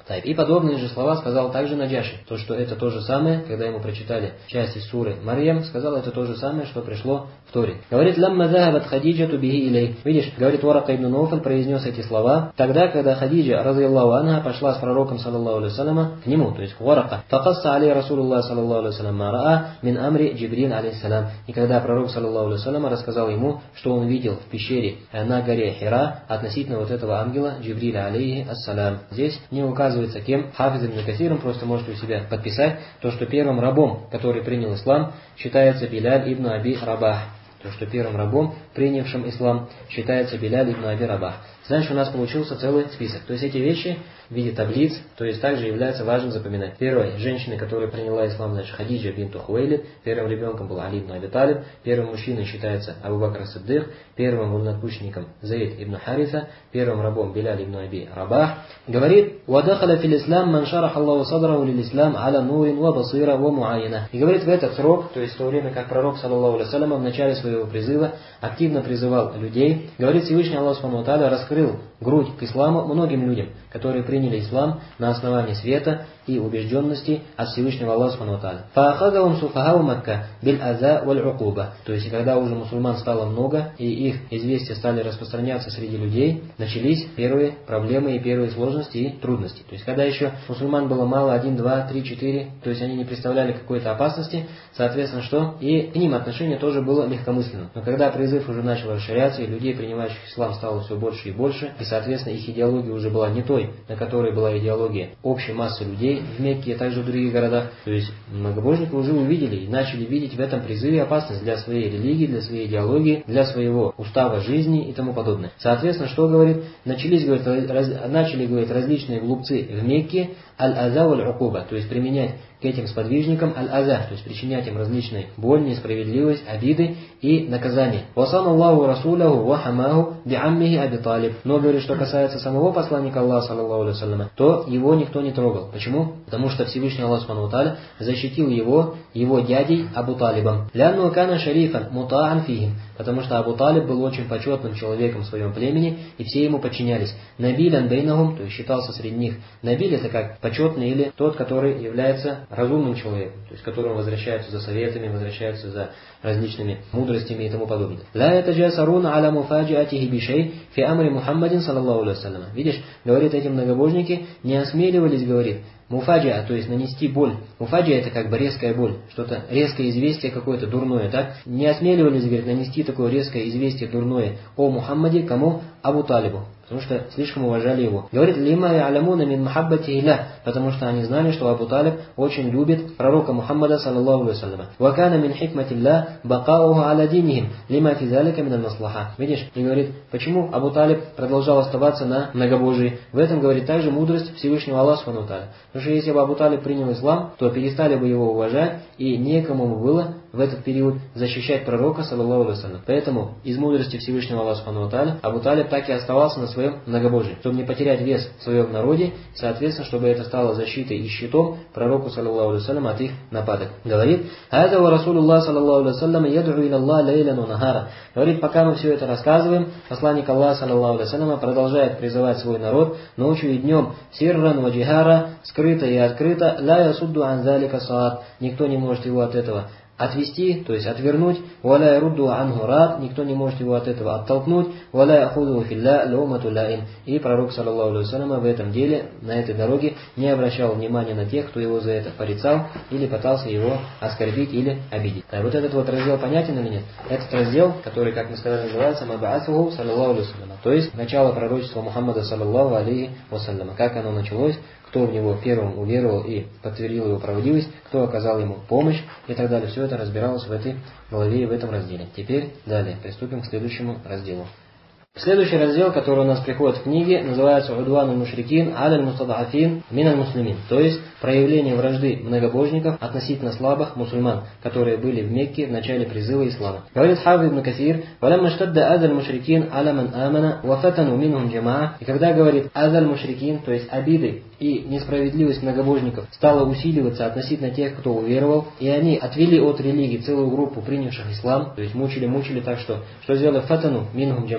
Так, и подобные же слова сказал также Наджаши. То, что это то же самое, когда ему прочитали часть из суры Марьям, сказал это то же самое, что пришло в Торе. Говорит, «Ламма захабат Хадиджату биги илей». Видишь, говорит, Варака ибн Науфаль произнес эти слова тогда, когда Хадиджа, разъяллаху анха, пошла с пророком, саллаллаху алейхи вассаляма, к нему, то есть к Варака. «Факасса алей Расулуллах, саллаллаху алейхи вассалям, мараа мин амри Джибрил алейхиссалям». И когда пророк, саллаллаху алейхи вассаляма, рассказал ему, что он видел в пещере на горе Хира относительно вот этого ангела Джибриля алейхи ассалям. Здесь не указывается кем. Хафиз ибн Касир, просто можете у себя подписать, то, что первым рабом, который принял ислам, считается Биляль ибн Аби Рабах. То, что первым рабом, принявшим ислам, считается Биляль ибн Аби Рабах. Значит, у нас получился целый список. То есть эти вещи в виде таблиц, то есть также является важным запоминать. Первой женщиной, которая приняла ислам, значит, Хадиджа бинту Хуэйлид. Первым ребенком был Али ибн Аби Талиб. Первым мужчиной считается Абу Бакр Сиддих. Первым вольноотпущенником Заид ибн Хариса. Первым рабом Биляль ибн Аби Рабах. Говорит, «Вадахаля фил ислам ман шарах Аллаху садраху лил ислам аля нурин ва басира ва муайна». И говорит, в этот срок, то есть в то время, как пророк, саллаллаху алейхи вассалям, в начале своего призыва активно призывал людей, говорит, Всевышний Аллах субхану ва тааля раскрыл грудь к исламу многим людям, которые приняли ислам на основании света и убежденности от Всевышнего Аллаха субхану ва тааля. «Фаахадахум суфахау Макка биль аза валь укуба». То есть, когда уже мусульман стало много, и их известия стали распространяться среди людей, начались первые проблемы и первые сложности и трудности. То есть, когда еще мусульман было мало, один, два, три, четыре, то есть они не представляли какой-то опасности, соответственно, что? И к ним отношение тоже было легкомысленным. Но когда призыв уже начал расширяться, и людей, принимающих ислам, стало все больше и больше, и, соответственно, их идеология уже была не той, на которой была идеология общей массы людей в Мекке, а также в других городах. То есть многобожники уже увидели и начали видеть в этом призыве опасность для своей религии, для своей идеологии, для своего устава жизни и тому подобное. Соответственно, что говорит? Начались, говорит, раз, начали, говорит, различные глупцы в Мекке аль-аза валь-укуба, то есть применять к этим сподвижникам аль-аза, то есть причинять им различные боль, несправедливость, обиды и наказания. «Васан Аллаху Расуляху ва хамаху би'аммихи Аби Талиб». Но, говорит, что касается самого посланника Аллаха, саллаллаху алейхи вассалям, то его никто не трогал. Почему? Потому что Всевышний Аллах субхану ва тааля защитил его, его дядей Абу Талибом. «Лянну кана шарифан мутаан фихим». Потому что Абу Талиб был очень почетным человеком в своем племени, и все ему подчинялись. «Набилян бейнахум», то есть считался среди них. Набиль — это как почетный или тот, который является разумным человеком, то есть которому возвращаются за советами, возвращаются за различными мудростями и тому подобное. «Ла ятаджасаруна аля муфаджиатихи бишей фи амри Мухаммадин саллаллаху алейхи вассалям». Видишь, говорит, эти многобожники не осмеливались, говорит, муфаджиа, то есть нанести боль. Муфаджиа — это как бы резкая боль, что-то резкое известие какое-то дурное, так? Не осмеливались, говорит, нанести такое резкое известие дурное о Мухаммаде, кому? Абу Талибу. Потому что слишком уважали его. Говорит, лима я'ламуна мин махаббати иля, потому что они знали, что Абу Талиб очень любит пророка Мухаммада, саллаллаху алейхи вассалям. Ва кана мин хикматилля бакауху аля динихим, лима фи залика мин аль-маслаха. Видишь, и говорит, почему Абу Талиб продолжал оставаться на многобожии? В этом, говорит, также мудрость Всевышнего Аллаха субхану ва тааля. Потому что если бы Абу Талиб принял ислам, то перестали бы его уважать, и некому бы было в этот период защищать пророка, саллаллаху алейхи вассалям. Поэтому из мудрости Всевышнего Аллаха субхану ва тааля Абу Талиб так и оставался на своем многобожии, чтобы не потерять вес в своем народе, соответственно, чтобы это стало защитой и щитом пророку, саллаллаху алейхи вассалям, от их нападок. Говорит, «Хаза ва Расулуллах, саллаллаху алейхи вассалям, яд'у иля Аллах лейлян ва нахара». Говорит, пока мы все это рассказываем, посланник Аллаха, саллаллаху алейхи вассалям, продолжает призывать свой народ ночью и днем, сирран ва джихара, скрыто и открыто, ла ясудду ан залика саат. Никто не может его от этого отвести, то есть отвернуть, валя ярудду анху рад, никто не может его от этого оттолкнуть, валя яхуду филля лаумату лаин. И пророк, саллаллаху алейхи вассалям, в этом деле, на этой дороге, не обращал внимания на тех, кто его за это порицал или пытался его оскорбить или обидеть. А вот этот вот раздел понятен или нет? Этот раздел, который, как мы сказали, называется Мабаасуху, саллаллаху алейхи вассалям, то есть начало пророчества Мухаммада, саллаллаху алейхи вассалям. Как оно началось, кто в него первым уверовал и подтвердил его правдивость, кто оказал ему помощь и так далее. Все это разбиралось в этой главе и в этом разделе. Теперь далее приступим к следующему разделу. Следующий раздел, который у нас приходит в книге, называется «Удуану мушрикин аль мустадафин миналь муслимин», то есть проявление вражды многобожников относительно слабых мусульман, которые были в Мекке в начале призыва ислама. Говорит Хафиз ибн Касир, «Валямма штадда азаль мушрикин аля ман амана вафатану минхум джамаа». И когда говорит азаль мушрикин, то есть обиды и несправедливость многобожников стала усиливаться относительно тех, кто уверовал, и они отвели от религии целую группу принявших ислам, то есть мучили-мучили так, что что сделали фатану минхум джамаа,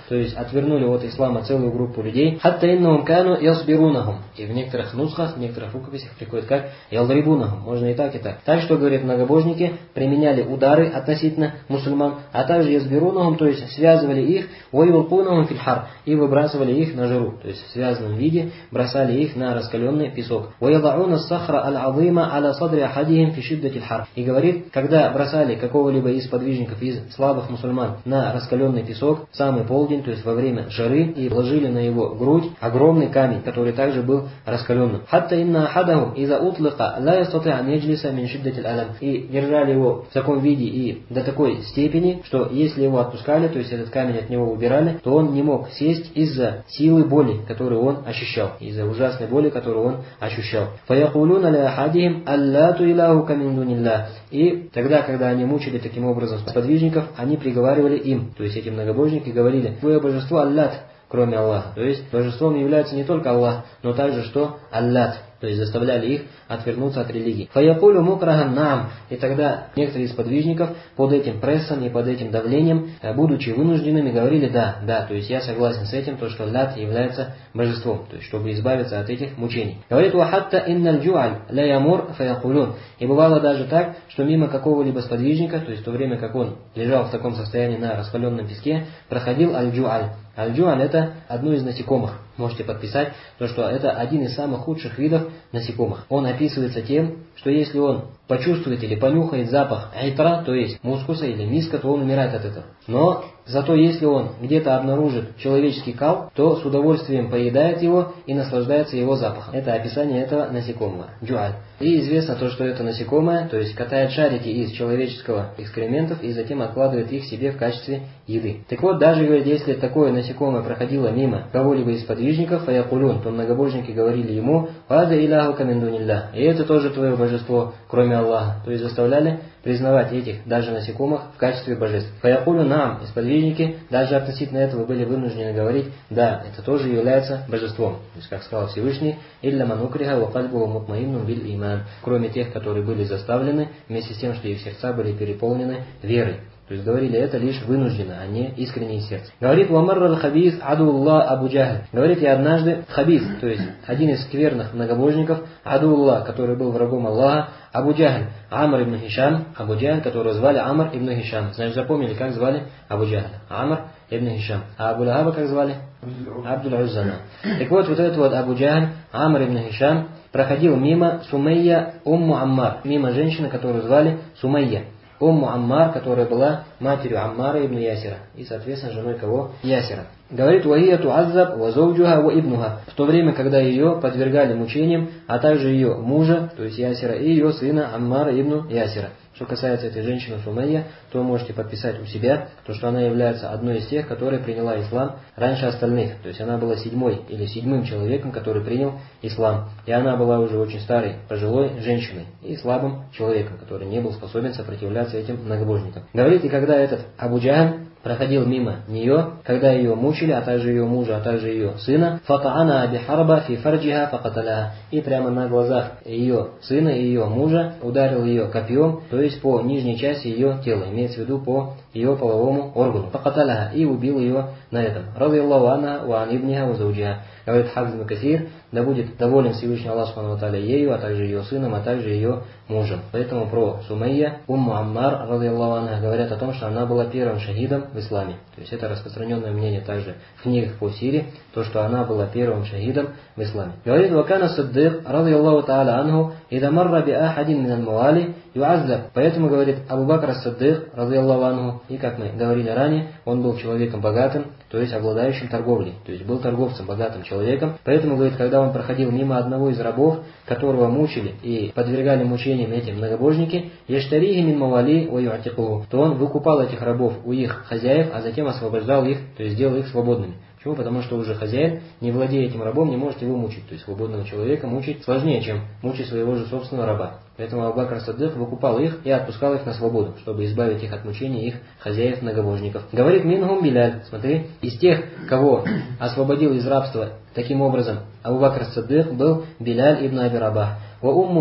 то есть отвернули от ислама целую группу людей. Хатта иннахум кану ясбирунахум. И в некоторых нусхах, в некоторых рукописях приходит как ялдрибунахум. Можно и так, и так. Так что, говорят многобожники, применяли удары относительно мусульман, а также ясбирунахум, то есть связывали их, ваюлкунахум фильхар, и выбрасывали их на жару, то есть в связанном виде бросали их на раскаленный песок. Ваядауна сахра аль-азима аля садри ахадихим фи шиддати аль-хар. И говорит, когда бросали какого-либо из подвижников из слабых мусульман на раскаленный песок в самый полдень, то есть во время жары, и вложили на его грудь огромный камень, который также был раскаленным. Хатта инна ахадахум иза утлиqa ла ястати ан яджлиса мин шиддати аль-алам. И держали его в таком виде и до такой степени, что если его отпускали, то есть этот камень от него убирали, то он не мог сесть из-за силы боли, которую он ощущал, из-за ужасной боли, которую он ощущал. Фаякулуна ля ахадихим аллату илаху камин дунилля. И тогда, когда они мучили таким образом сподвижников, они приговаривали им, то есть эти многобожники говорили: твое божество Аллат, кроме Аллаха. То есть божеством является не только Аллах, но также что? Аллат. То есть заставляли их отвернуться от религии. Фаякулю мукрахан нам. И тогда некоторые из подвижников под этим прессом и под этим давлением, будучи вынужденными, говорили: да, да, то есть я согласен с этим, то что Аллат является божеством, то есть чтобы избавиться от этих мучений. Говорит: вахатта инналь джуаль ля ямур фаякулюн. И бывало даже так, что мимо какого-либо сподвижника, то есть в то время как он лежал в таком состоянии на раскаленном песке, проходил аль-джуаль. Аль-джуаль — это одно из насекомых. Можете подписать, то что это один из самых худших видов насекомых. Он описывается тем, что если он почувствует или понюхает запах айтра, то есть мускуса или миска, то он умирает от этого. Но зато если он где-то обнаружит человеческий кал, то с удовольствием поедает его и наслаждается его запахом. Это описание этого насекомого. Джуаль. И известно то, что это насекомое, то есть катает шарики из человеческого экскрементов и затем откладывает их себе в качестве еды. Так вот, даже, говорит, если такое насекомое проходило мимо кого-либо из подвижников, фаякулюн, то многобожники говорили ему: «Вада иляху камин дунилля». И это тоже твое божество, кроме Аллаха. То есть заставляли признавать этих даже насекомых в качестве божеств. Фаякулю нам, и сподвижники, даже относительно этого были вынуждены говорить: да, это тоже является божеством. То есть, как сказал Всевышний: «Илля манукриха ва кальбуху мутмаиннун биль иман». Кроме тех, которые были заставлены, вместе с тем, что их сердца были переполнены верой. То есть говорили это лишь вынужденно, а не искреннее сердце. Говорит: «Вамарра аль-хабис адуллах Абу Джахль». Говорит: я однажды хабис, то есть один из скверных многобожников, адуллах, который был врагом Аллаха, Абу Джахль, Амр ибн Хишам, Абу Джахль, которого звали Амр ибн Хишам. Значит, запомнили, как звали Абу Джахль? Амр ибн Хишам. А Абу Лахаба как звали? Абдуль Уззана. Так вот, вот этот вот Абу Джахль, Амр ибн Хишам, проходил мимо Сумайя Умму Аммар, мимо женщины, которую звали Сумайя. Умму Аммар, которая была матерью Аммара ибн Ясира, и, соответственно, женой кого? Ясира. Говорит: «Вахия туаззаб ва зауджуха ва ибнуха». В то время, когда ее подвергали мучениям, а также ее мужа, то есть Ясира, и ее сына Аммара ибн Ясира. Что касается этой женщины Сумайя, то можете подписать у себя, то что она является одной из тех, которая приняла ислам раньше остальных. То есть она была седьмой или седьмым человеком, который принял ислам. И она была уже очень старой, пожилой женщиной и слабым человеком, который не был способен сопротивляться этим многобожникам. Говорит: и когда этот Абу Джахль проходил мимо нее, когда ее мучили, а также ее мужа, а также ее сына, фатаана бихарба фи фарджиха факаталяха, и прямо на глазах ее сына и ее мужа ударил ее копьем, то есть по нижней части ее тела, имеется в виду по ее половому органу, факаталяха, и убил ее на этом. Радиаллаху анха ва ан ибниха ва зауджиха. Говорит Хафиз ибн Касир: да будет доволен Всевышний Аллах субхану ва тааля ею, а также ее сыном, а также ее мужем. Поэтому про Сумайя, Умму Аммар, радиаллаху анха, говорят о том, что она была первым шахидом в исламе. То есть это распространенное мнение также в книгах по сире, то, что она была первым шахидом в исламе. Говорит: «Вакана Сиддик, радиаллаху тааля анху, ида марра би ахадин минан муали, юаззаб». Поэтому, говорит, Абу Бакр ас-Сиддик, радиаллаху анху, и как мы говорили ранее, он был человеком богатым, то есть обладающим торговлей, то есть был торговцем, богатым человеком. Поэтому, говорит, когда он проходил мимо одного из рабов, которого мучили и подвергали мучениям эти многобожники, яштарихи мин мавали ва юатикуху, то он выкупал этих рабов у их хозяев, а затем освобождал их, то есть сделал их свободными. Почему? Потому что уже хозяин, не владея этим рабом, не может его мучить. То есть свободного человека мучить сложнее, чем мучить своего же собственного раба. Поэтому Абу Бакр ас-Сиддик выкупал их и отпускал их на свободу, чтобы избавить их от мучений их хозяев-многобожников. Говорит: «Минхум Биляль». Смотри, из тех, кого освободил из рабства таким образом Абу Бакр ас-Сиддик, был Биляль ибн Аби Рабах. «Ва уммуху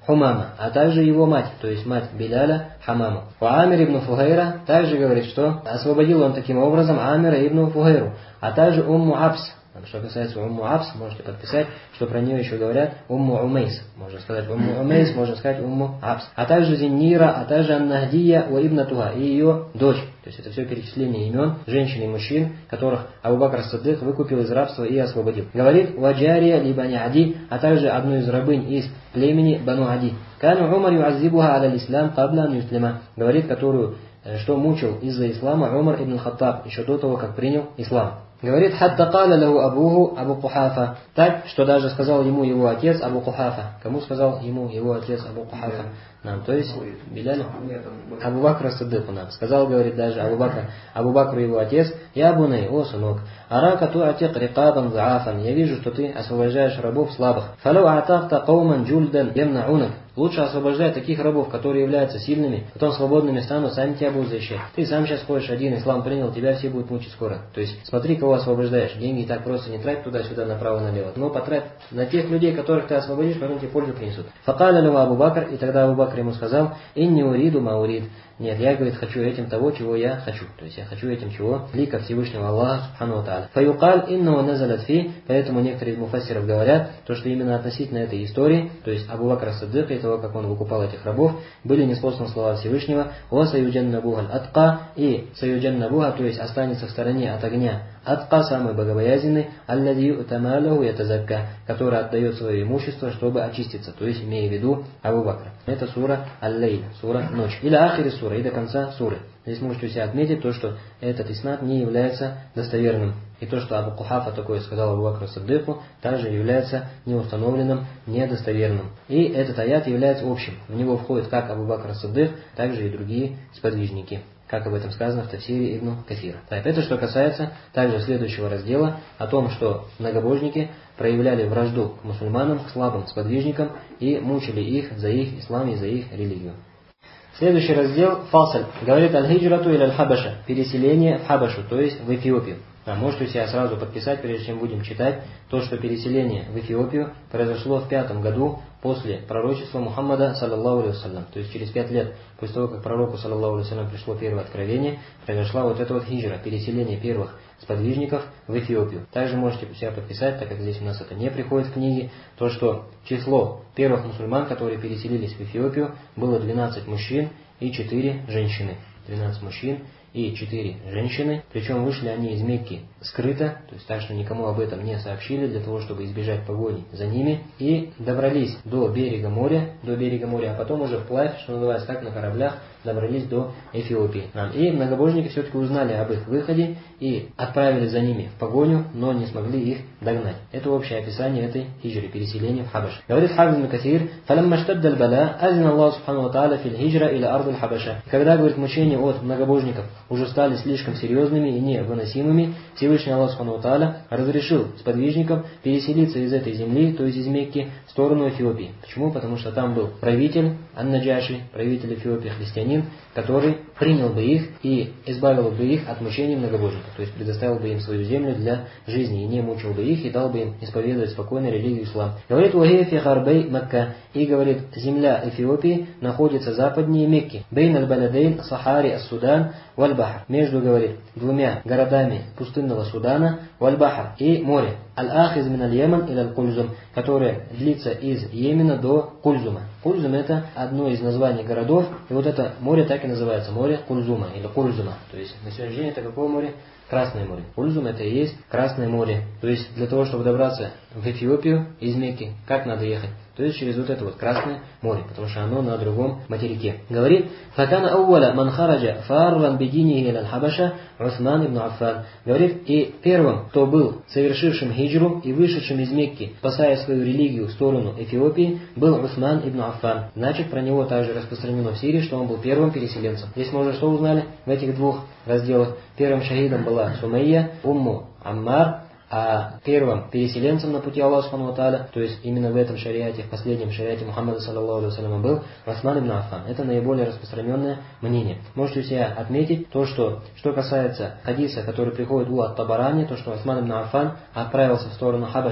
Хумама, а также его мать, то есть мать Биляля, Хамаму. У Амир ибн Фугайра также говорит, что освободил он таким образом Амира ибн Фугайру, а также Умму Абс. Что касается Умму Абс, можете подписать, что про нее еще говорят Умму Умейс. Можно сказать Умму Умейс, можно сказать Умму Абс. А также Зиннира, а также Ан-Нахдия ва Ибн Туга и ее дочь. То есть это все перечисление имен женщин и мужчин, которых Абу Бакр Ас-Сиддик выкупил из рабства и освободил. Говорит Ваджария ли Бани Ади, а также одну из рабынь из племени Бану Ади. Кану Умар юаззибуха аля ислам кабла ан юслима. Говорит, которую, что мучил из-за ислама Умар ибн Хаттаб, еще до того, как принял ислам. Говорит, хатта каля лаху абуху Абу Кухафа. Так, что даже сказал ему его отец Абу Кухафа. Кому сказал ему его отец Абу Кухафа? Нам, то есть Билялю? Абу Бакр Ас-Сиддику нам. Сказал, говорит даже Абу Бакр, Абу Бакру его отец, я буней, о сынок, арака туатик рикабан заафан. Я вижу, что ты освобождаешь рабов слабых. Фалау атахта кауман джульдан ямнаунак. Лучше освобождай таких рабов, которые являются сильными, потом свободными станут, сами тебя будут защищать. Ты сам сейчас ходишь один, ислам принял, тебя все будут мучить скоро. То есть смотри, кого освобождаешь. Деньги так просто не трать туда-сюда, направо-налево. Но потрать на тех людей, которых ты освободишь, потом тебе пользу принесут. Факаля лава Абу Бакр, и тогда Абу Бакр ему сказал, инни уриду ма урид. Нет, я, говорит, хочу этим того, чего я хочу. То есть я хочу этим чего? Лика Всевышнего Аллаха Субхану ва Тааля. Фаюкаль иннау назалят фи. Поэтому некоторые из муфассиров говорят, то, что именно относительно этой истории, то есть Абу Бакр Ас-Сиддик и того, как он выкупал этих рабов, были неспосланы слова Всевышнего «Ва саюджаннабуха атка» и «Саюджаннабуха», то есть останется в стороне от огня. Атка самый богобоязненный, аллади утамалаху ятазакка, который отдает свое имущество, чтобы очиститься, то есть имея в виду Абу Бакра. Это сура Аль-Лейль, сура Ночь. Или ахири сура, и до конца суры. Здесь можете у себя отметить то, что этот иснад не является достоверным. И то, что Абу Кухафа такое сказал Абу Бакру Сиддику, также является неустановленным, недостоверным. И этот аят является общим. В него входит как Абу Бакр Сиддик, так же и другие сподвижники, как об этом сказано в Тафсире Ибн Кафира. Так, это что касается также следующего раздела, о том, что многобожники проявляли вражду к мусульманам, к слабым сподвижникам и мучили их за их ислам и за их религию. Следующий раздел Фасаль говорит аль-хиджрату или аль-хабаша, переселение в Хабашу, то есть в Эфиопию. А можете себя сразу подписать, прежде чем будем читать, то, что переселение в Эфиопию произошло в пятом году после пророчества Мухаммада, саллаллаху алейхи вассалям. То есть через пять лет после того, как пророку, саллаллаху алейхи вассалям, пришло первое откровение, произошла вот эта вот хиджра, переселение первых сподвижников в Эфиопию. Также можете себя подписать, так как здесь у нас это не приходит в книге, то, что число первых мусульман, которые переселились в Эфиопию, было двенадцать мужчин и четыре женщины. двенадцать мужчин и четыре женщины, причем вышли они из Мекки скрыто, то есть так, что никому об этом не сообщили, для того, чтобы избежать погони за ними, и добрались до берега моря, до берега моря, а потом уже вплавь, что называется, как на кораблях, добрались до Эфиопии. И многобожники все-таки узнали об их выходе и отправились за ними в погоню, но не смогли их догнать. Это общее описание этой хиджры, переселения в Хабаш. Говорит Хафиз ибн Касир, «Фалямма штадда аль-бала, азина Аллаху субхану ва тааля фил хиджра иля арду аль-Хабаша». Когда, говорит, мучения от многобожников уже стали слишком серьезными и невыносимыми, Всевышний Аллах субхану ва тааля разрешил сподвижникам переселиться из этой земли, то есть из Мекки, в сторону Эфиопии. Почему? Потому что там был правитель Ан-Наджаши, правитель Эфиопии, христианин, который принял бы их и избавил бы их от мучений многобожников, то есть предоставил бы им свою землю для жизни и не мучил бы их, и дал бы им исповедовать спокойно религию ислам. Говорит «Уахия фи харбей Макка», и говорит, земля Эфиопии находится западнее Мекки, бейн аль-баладейн Сахари ас-Судан валь-Бахр, между, говорит, двумя городами пустынного Судана валь-Бахр и море, аль-Ахиз мин аль-Яман или аль-Кульзум, которое длится из Йемена до Кульзума. Кульзум — это одно из названий городов, и вот это море так и называется, море Кульзума или Кульзума. То есть на сегодняшний день это какое море? Красное море. Кульзум — это и есть Красное море. То есть для того, чтобы добраться в Эфиопию из Мекки, как надо ехать? То есть через вот это вот Красное море, потому что оно на другом материке. Говорит, «Факана ауаля ман хараджа фарран бидини иля аль-Хабаша Усман ибн Аффан». Говорит, и первым, кто был совершившим хиджру и вышедшим из Мекки, спасая свою религию в сторону Эфиопии, был Усман ибн Аффан. Значит, про него также распространено в Сирии, что он был первым переселенцем. Здесь мы уже что узнали в этих двух разделах? Первым шахидом была Сумайя, Умму Аммар, а первым переселенцем на пути Аллаха субхану ва тааля, то есть именно в этом шариате, в последнем шариате Мухаммада саллаллаху алейхи вассаляма был Усман ибн Аффан. Это наиболее распространенное мнение. Можете у себя отметить то, что, что касается хадиса, который приходит у ат-Табарани, то, что Усман ибн Аффан отправился в сторону Хабаша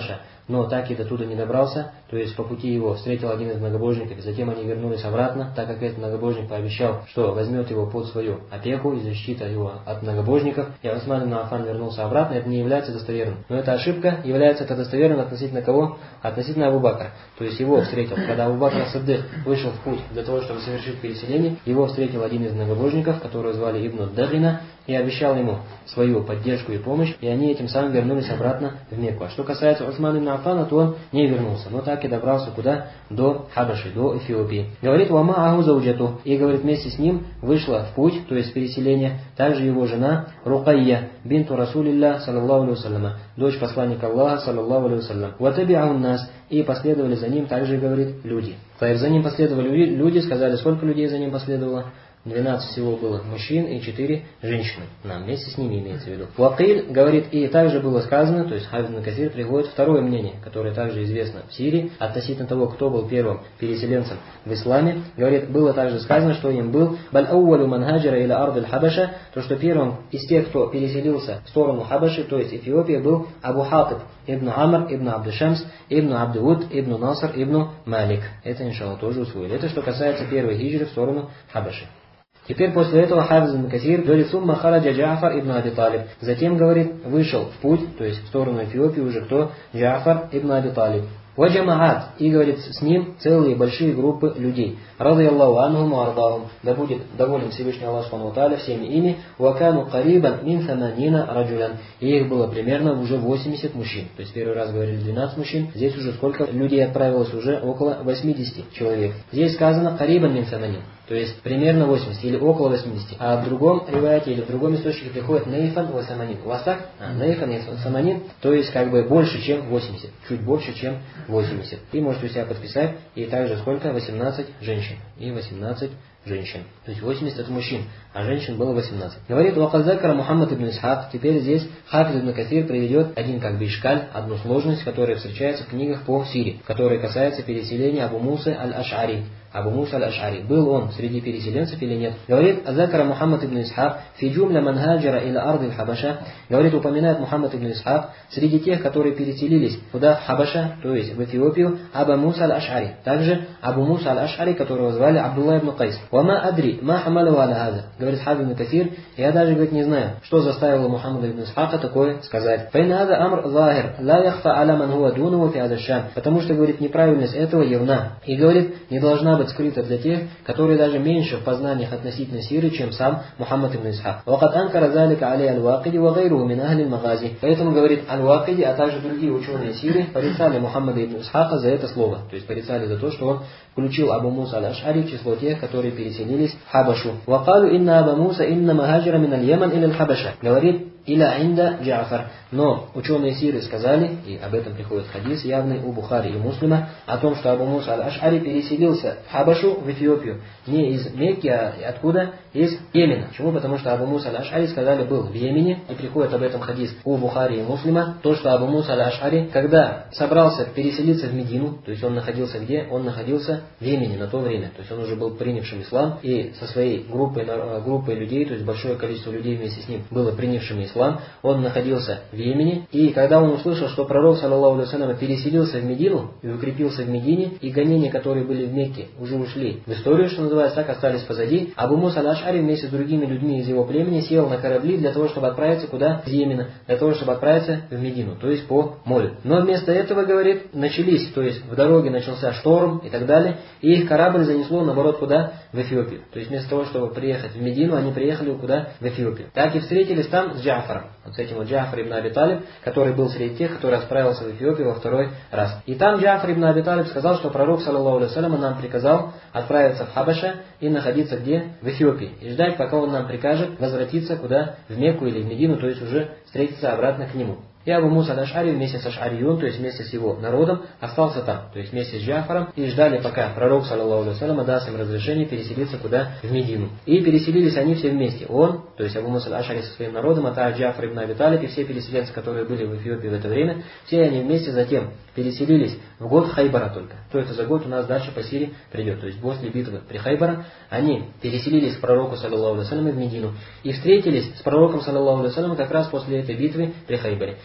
но так и до туда не добрался, то есть по пути его встретил один из многобожников, и затем они вернулись обратно, так как этот многобожник пообещал, что возьмет его под свою опеку и защитит его от многобожников, и Усман ибн Аффан вернулся обратно, это не является достоверным. Но эта ошибка является это достоверным относительно кого? Относительно Абу Бакра. То есть его встретил, когда Абу Бакр ас-Сиддик вышел в путь для того, чтобы совершить переселение, его встретил один из многобожников, которого звали Ибн Дагина, и обещал ему свою поддержку и помощь, и они этим самым вернулись обратно в Мекку. А что касается Усмана ибн Аффана, то он не вернулся, но так и добрался куда? До Хабаши, до Эфиопии. Говорит, «Вама аху зауджату», и говорит, вместе с ним вышла в путь, то есть переселение, также его жена Рукайя, бинту Расулилля, саллаллаху алейхи вассаляма, дочь посланника Аллаха, саллаллаху алейхи вассалям. «Ватаби'аун нас», и последовали за ним, также говорит, люди. То есть за ним последовали люди, сказали, сколько людей за ним последовало? двенадцать всего было мужчин и четыре женщины. Нам вместе с ними имеется в виду. Вакиль говорит, и также было сказано, то есть Хафиз ибн Касир приводит второе мнение, которое также известно в Сирии, относительно того, кто был первым переселенцем в исламе. Говорит, было также сказано, что им был баль ауалу манхаджара или ардуль хабаша, то что первым из тех, кто переселился в сторону Хабаши, то есть Эфиопия, был Абу Хатиб ибн Амр, ибн Абдушамс, ибн Абдуд, ибн Наср, ибн Малик. Это, иншаллах, тоже усвоили. Это что касается первой хиджры в сторону Хабаши. Теперь после этого Хафиз ибн Касир говорит, «Сумма хараджа Джа'фар ибн Аби Талиб». Затем, говорит, вышел в путь, то есть в сторону Эфиопии уже кто? Джа'фар ибн Аби Талиб. «Ваджамаат», и, говорит, с ним целые большие группы людей. «Рады Аллаху анхум ва ардахум», да будет доволен Всевышний Аллах Субхану ва Тааля всеми ими. «Вакану карибан мин саманина раджулян», и их было примерно уже восемьдесят мужчин. То есть первый раз говорили двенадцать мужчин, здесь уже сколько людей отправилось? Уже около восьмидесяти человек. Здесь сказано «карибан мин саманин», то есть примерно восемьдесят или около восьмидесяти. А в другом риваяте или в другом источнике приходит нейфан ва саманин. У вас так? А, нейфан и саманин, то есть как бы больше, чем восемьдесят. Чуть больше, чем восемьдесят. И можете у себя подписать. И также сколько? восемнадцать женщин. И восемнадцать женщин. То есть восемьдесят это мужчин, а женщин было восемнадцать. Говорит Ваказакара Мухаммад ибн Исхак. Теперь здесь Хафиз ибн Касир приведет один как бы ишкаль, одну сложность, которая встречается в книгах по Сирии, которая касается переселения Абу Мусы аль-Аш'ари. Абу Муса аль-Аш'ари. Был он среди переселенцев или нет? Говорит Азакара Мухаммад ибн Исхак фи джумля манхаджара или арды хабаша. Говорит, упоминает Мухаммад ибн Исхак среди тех, которые переселились куда? В Хабаша, то есть в Эфиопию, Абу Муса аль-Аш'ари. Также Абу Муса аль-Аш'ари, которого звали Абдулла ибн Кайс. Вама адри, ма хамалу аля хаза. Говорит Хафиз ибн Касир, я даже, говорит, не знаю, что заставило Мухаммада ибн Исхака такое сказать. Файна хаза амр захир, ла яхфа аля ман хуа дунуху фи хаза шан. Потому что, говорит, неправильность этого явна. И говорит, не должна быть скрыта для тех, которые даже меньше в познаниях относительно сиры, чем сам Мухаммад ибн Исхак. Вакад анкара залика али аль-Вакиди ва гайруху мин ахли аль-Магази. Поэтому, говорит, аль-Вакиди, а также другие ученые сиры порицали Мухаммада ибн Исхака за это слово. То есть порицали за то, что он включил Абу Муса аль-Аш'ари в число тех, которые переселились в Хабашу. Вакалу инна Абу Муса инна махаджира мин аль-Яман или аль-Хабаша. Говорит, иля инда Джа'фар. Но ученые сиры сказали, и об этом приходит хадис явный у Бухари и Муслима, о том, что Абу Муса аль-Аш'ари переселился в Хабашу, в Эфиопию, не из Мекки, а откуда? Из Йемена. Почему? Потому что Абу Муса аль-Аш'ари, сказали, был в Йемене, и приходит об этом хадис у Бухари и Муслима, то, что Абу Муса аль-Аш'ари, когда собрался переселиться в Медину, то есть он находился где? Он находился в Йемене на то время, то есть он уже был принявшим ислам, и со своей группой, группой людей, то есть большое количество людей вместе с ним было принявшими ислам, он находился в Йемене, и когда он услышал, что пророк, саллаллаху алейхи вассалям, переселился в Медину и укрепился в Медине, и гонения, которые были в Мекке, уже ушли в историю, что называется, так остались позади, Абу Муса аль-Аш'ари вместе с другими людьми из его племени сел на корабли для того, чтобы отправиться куда? Из Йемена, для того, чтобы отправиться в Медину, то есть по морю. Но вместо этого, говорит, начались, то есть в дороге начался шторм и так далее, и их корабль занесло, наоборот, куда? В Эфиопию. То есть вместо того, чтобы приехать в Медину, они приехали куда? В Эфиопию. Так и встретились там с Джа'фаром. Вот с этим вот Джа'фар ибн Аби Талиб, который был среди тех, который отправился в Эфиопию во второй раз. И там Джа'фар ибн Аби Талиб сказал, что пророк, саллаллаху алейхи вассалям, нам приказал отправиться в Хабаша и находиться где? В Эфиопии. И ждать, пока он нам прикажет возвратиться куда? В Мекку или в Медину, то есть уже встретиться обратно к нему. И Абу Муса аль-Аш'ари вместе с Аш'ариюн, то есть вместе с его народом, остался там, то есть вместе с Джа'фаром, и ждали, пока пророк, саллаллаху алейхи вассалям, даст им разрешение переселиться куда? В Медину. И переселились они все вместе. Он, то есть Абу Муса аль-Аш'ари со своим народом, а также Джа'фар ибн Аби Талиб и все переселенцы, которые были в Эфиопии в это время, все они вместе затем переселились в год Хайбара только. То это за год у нас дальше по Сирии придет. То есть после битвы при Хайбара они переселились к пророку, саллаллаху алейхи вассалям, в Медину. И встретились с пророком, саллаллаху алейхи вассалям, как раз после этой битвы при Хайбаре.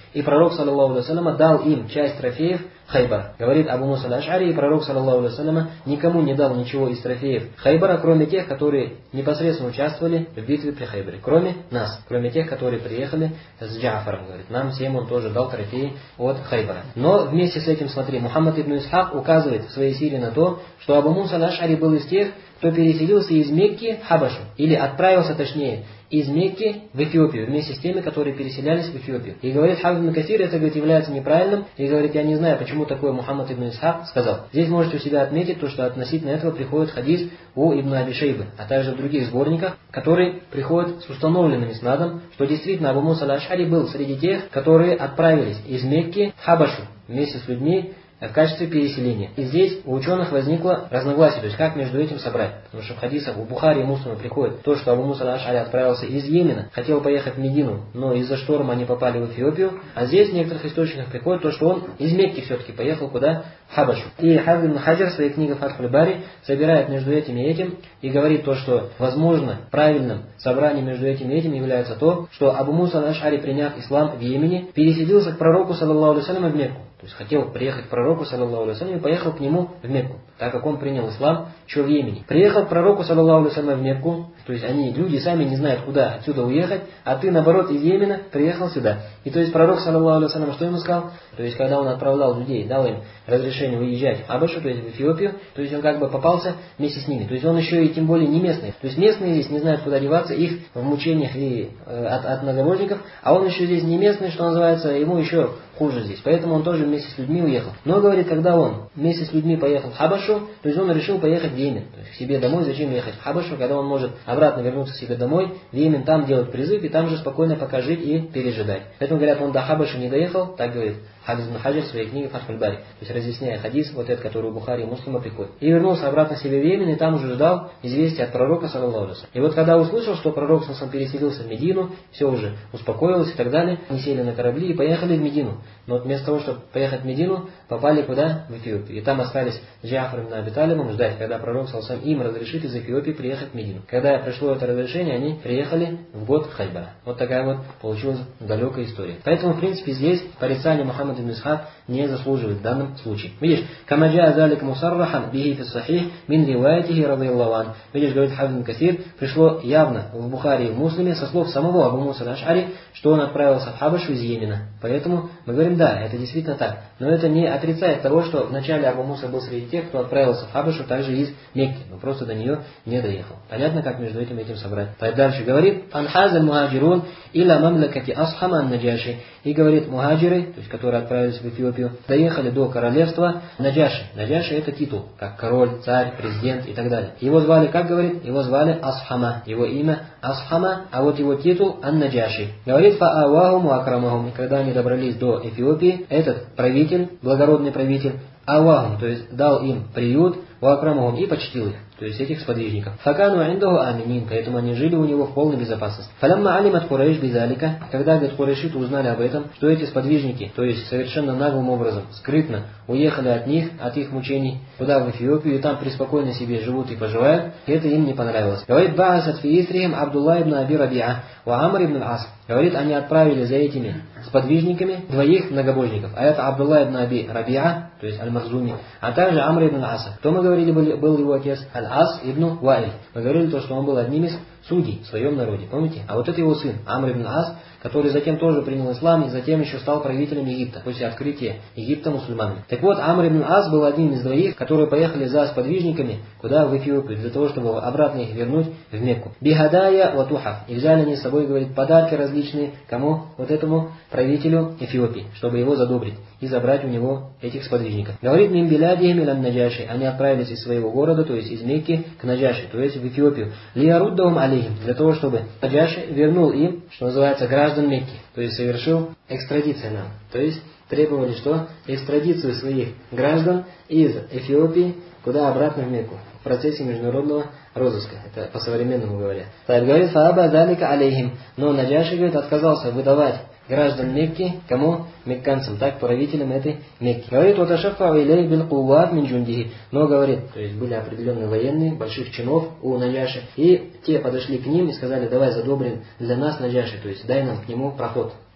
И пророк, саллаллаху алейхи вассалям, дал им часть трофеев Хайбара. Говорит Абу Муса аль-Аш'ари, и пророк, саллаллаху алейхи вассалям, никому не дал ничего из трофеев Хайбара, кроме тех, которые непосредственно участвовали в битве при Хайбаре. Кроме нас, кроме тех, которые приехали с Джафаром. Говорит, нам всем он тоже дал трофеи от Хайбара. Но вместе с этим, смотри, Мухаммад ибн Исхак указывает в своей сире на то, что Абу Муса аль-Аш'ари был из тех, кто переселился из Мекки в Хабашу, или отправился, точнее, из Мекки в Эфиопию, вместе с теми, которые переселялись в Эфиопию. И говорит Хафиз ибн Касир, это, говорит, является неправильным, и говорит, я не знаю, почему такое Мухаммад ибн Исхак сказал. Здесь можете у себя отметить то, что относительно этого приходит хадис у Ибн Аби Шейбы, а также в других сборниках, который приходит с установленным иснадом, что действительно Абу Муса аль-Аш'ари был среди тех, которые отправились из Мекки в Хабашу вместе с людьми, в качестве переселения. И здесь у ученых возникло разногласие, то есть как между этим собрать. Потому что в хадисах у Бухари и Муслима приходит то, что Абу Муса аль-Аш'ари отправился из Йемена, хотел поехать в Медину, но из-за шторма они попали в Эфиопию. А здесь в некоторых источниках приходит то, что он из Мекки все-таки поехал куда? В Хабашу. И Хафиз ибн Хаджар в своей книге Фатхуль Бари собирает между этим и этим и говорит то, что возможно правильным собранием между этим и этим является то, что Абу Муса аль-Аш'ари, приняв ислам в Йемене, переселился к пророку, саллаллаху алейхи вассалям, в Мекку. То есть хотел приехать к пророку, саллаллаху алейхи вассалям, и поехал к нему в Мекку, так как он принял ислам еще в Йемене. Приехал к пророку, саллаллаху алейхи вассалям, в Мекку, то есть они, люди сами не знают, куда отсюда уехать, а ты, наоборот, из Йемена приехал сюда. И то есть пророк, саллаллаху алейхи вассалям, что ему сказал? То есть когда он отправлял людей, дал им разрешение уезжать в Хабашу, то есть в Эфиопию, то есть он как бы попался вместе с ними. То есть он еще и тем более не местный. То есть местные здесь не знают, куда деваться, их в мучениях и э, от, от многобожников, а он еще здесь не местный, что называется, ему еще хуже здесь. Поэтому он тоже вместе с людьми уехал. Но, говорит, когда он вместе с людьми поехал в Хабашу, то есть он решил поехать в Йемен. То есть к себе домой. Зачем ехать в Хабашу, когда он может обратно вернуться к себе домой, в Йемен, там делать призыв и там же спокойно пока жить и пережидать. Поэтому, говорят, он до Хабаши не доехал, так говорит Хафиз ибн Хаджар в своей книге Фатхуль Бари. То есть разъясняя хадис, вот этот, который у Бухари и Муслима приходит. И вернулся обратно к себе в Йемен, и там уже ждал известия от пророка, саллаллаху алейхи вассалям. И вот когда услышал, что пророк сам переселился в Медину, все уже успокоилось и так далее, они сели на корабли и поехали в Медину. Но вот вместо того, чтобы поехать в Медину, попали куда? В Эфиопию. И там остались с Джафаром ибн Аби Талибом ждать, когда пророк саллаллаху алейхи вассалям им разрешит из Эфиопии приехать в Медину. Когда пришло это разрешение, они приехали в год Хайбара. Вот такая вот получилась далекая история. Поэтому, в принципе, здесь порицание Мухаммада ибн Исхак не заслуживает в данном случае. Видишь, камаджа залик мусаррахан бихи фи сахих мин риваятихи радийаллаху ан. Видишь, говорит Хафиз ибн Касир, пришло явно в Бухари и в Муслиме со слов самого Абу Муса аль-Аш'ари, что он отправился в Хабашу из Йемена. Поэтому мы говорим, да, это действительно так. Но это не отрицает того, что вначале Абу Муса был среди тех, кто отправился в Хабашу также из Мекки, но просто до нее не доехал. Понятно, как между этим и этим собрать. Так дальше говорит, анхазаль мухаджирун иля мамлакати асхама ан-наджаши. И говорит, мухаджиры, то есть которые отправились в Эфиопию, доехали до королевства Наджаши. Наджаши это титул, как король, царь, президент и так далее. Его звали, как говорит, его звали Асхама. Его имя Асхама, а вот его титул Ан-Наджаши. Говорит, фа'авахум ва акрамахум. И когда они добрались до Эфиопии, этот правитель, благородный правитель, авахум, то есть дал им приют, ва акрамахум, и почтил их. То есть этих сподвижников. Факану индаху аминин, поэтому они жили у него в полной безопасности. Фалямма алимат Курайш бидалика, когда, говорит, курайшиты узнали об этом, что эти сподвижники, то есть совершенно наглым образом, скрытно уехали от них, от их мучений, туда в Эфиопию, и там преспокойно себе живут и поживают, и это им не понравилось. Говорит, баасат фи исрихим Абдулла ибн Аби Рабиа ва Амр ибн Ас. Говорит, они отправили за этими сподвижниками двоих многобожников. А это Абдулла ибн Аби Рабиа, то есть Аль-Махзуми, а также Амр ибн Аса. Кто мы говорили, был, был его отец? Аль-Ас ибн Ваиль. Мы говорили то, что он был одним из судей в своем народе. Помните? А вот это его сын, Амр ибн Ас, который затем тоже принял ислам и затем еще стал правителем Египта, после открытия Египта мусульманами. Так вот, Амр ибн Ас был одним из двоих, которые поехали за сподвижниками куда? В Эфиопию, для того, чтобы обратно их вернуть в Мекку. Бихадая ва тухав. И взяли они с собой, говорит, подарки различные, кому? Вот этому правителю Эфиопии, чтобы его задобрить и забрать у него этих сподвижников. Говорит, мин билядихим илян Наджаши. Они отправились из своего города, то есть из Мекки, к Наджаши, то есть в Эфиопию. Лияруддахум алейхим, для того, чтобы Наджаши вернул им, что называется, граждан Мекки, то есть совершил экстрадицию нам. То есть требовали что? Экстрадицию своих граждан из Эфиопии, куда? Обратно в Мекку, в процессе международного розыска. Это по-современному говоря. Так говорит, фааба залика алейхим. Но Наджаши, говорит, отказался выдавать граждан Мекки, кому? Мекканцам, так, правителям этой Мекки. Говорит, «Ваташаффау илей бил кувват мин джундихи». Но, говорит, то есть были определенные военные, больших чинов у Наджаши, и те подошли к ним и сказали, давай задобрим для нас Наджаши, то есть дай нам к нему проход.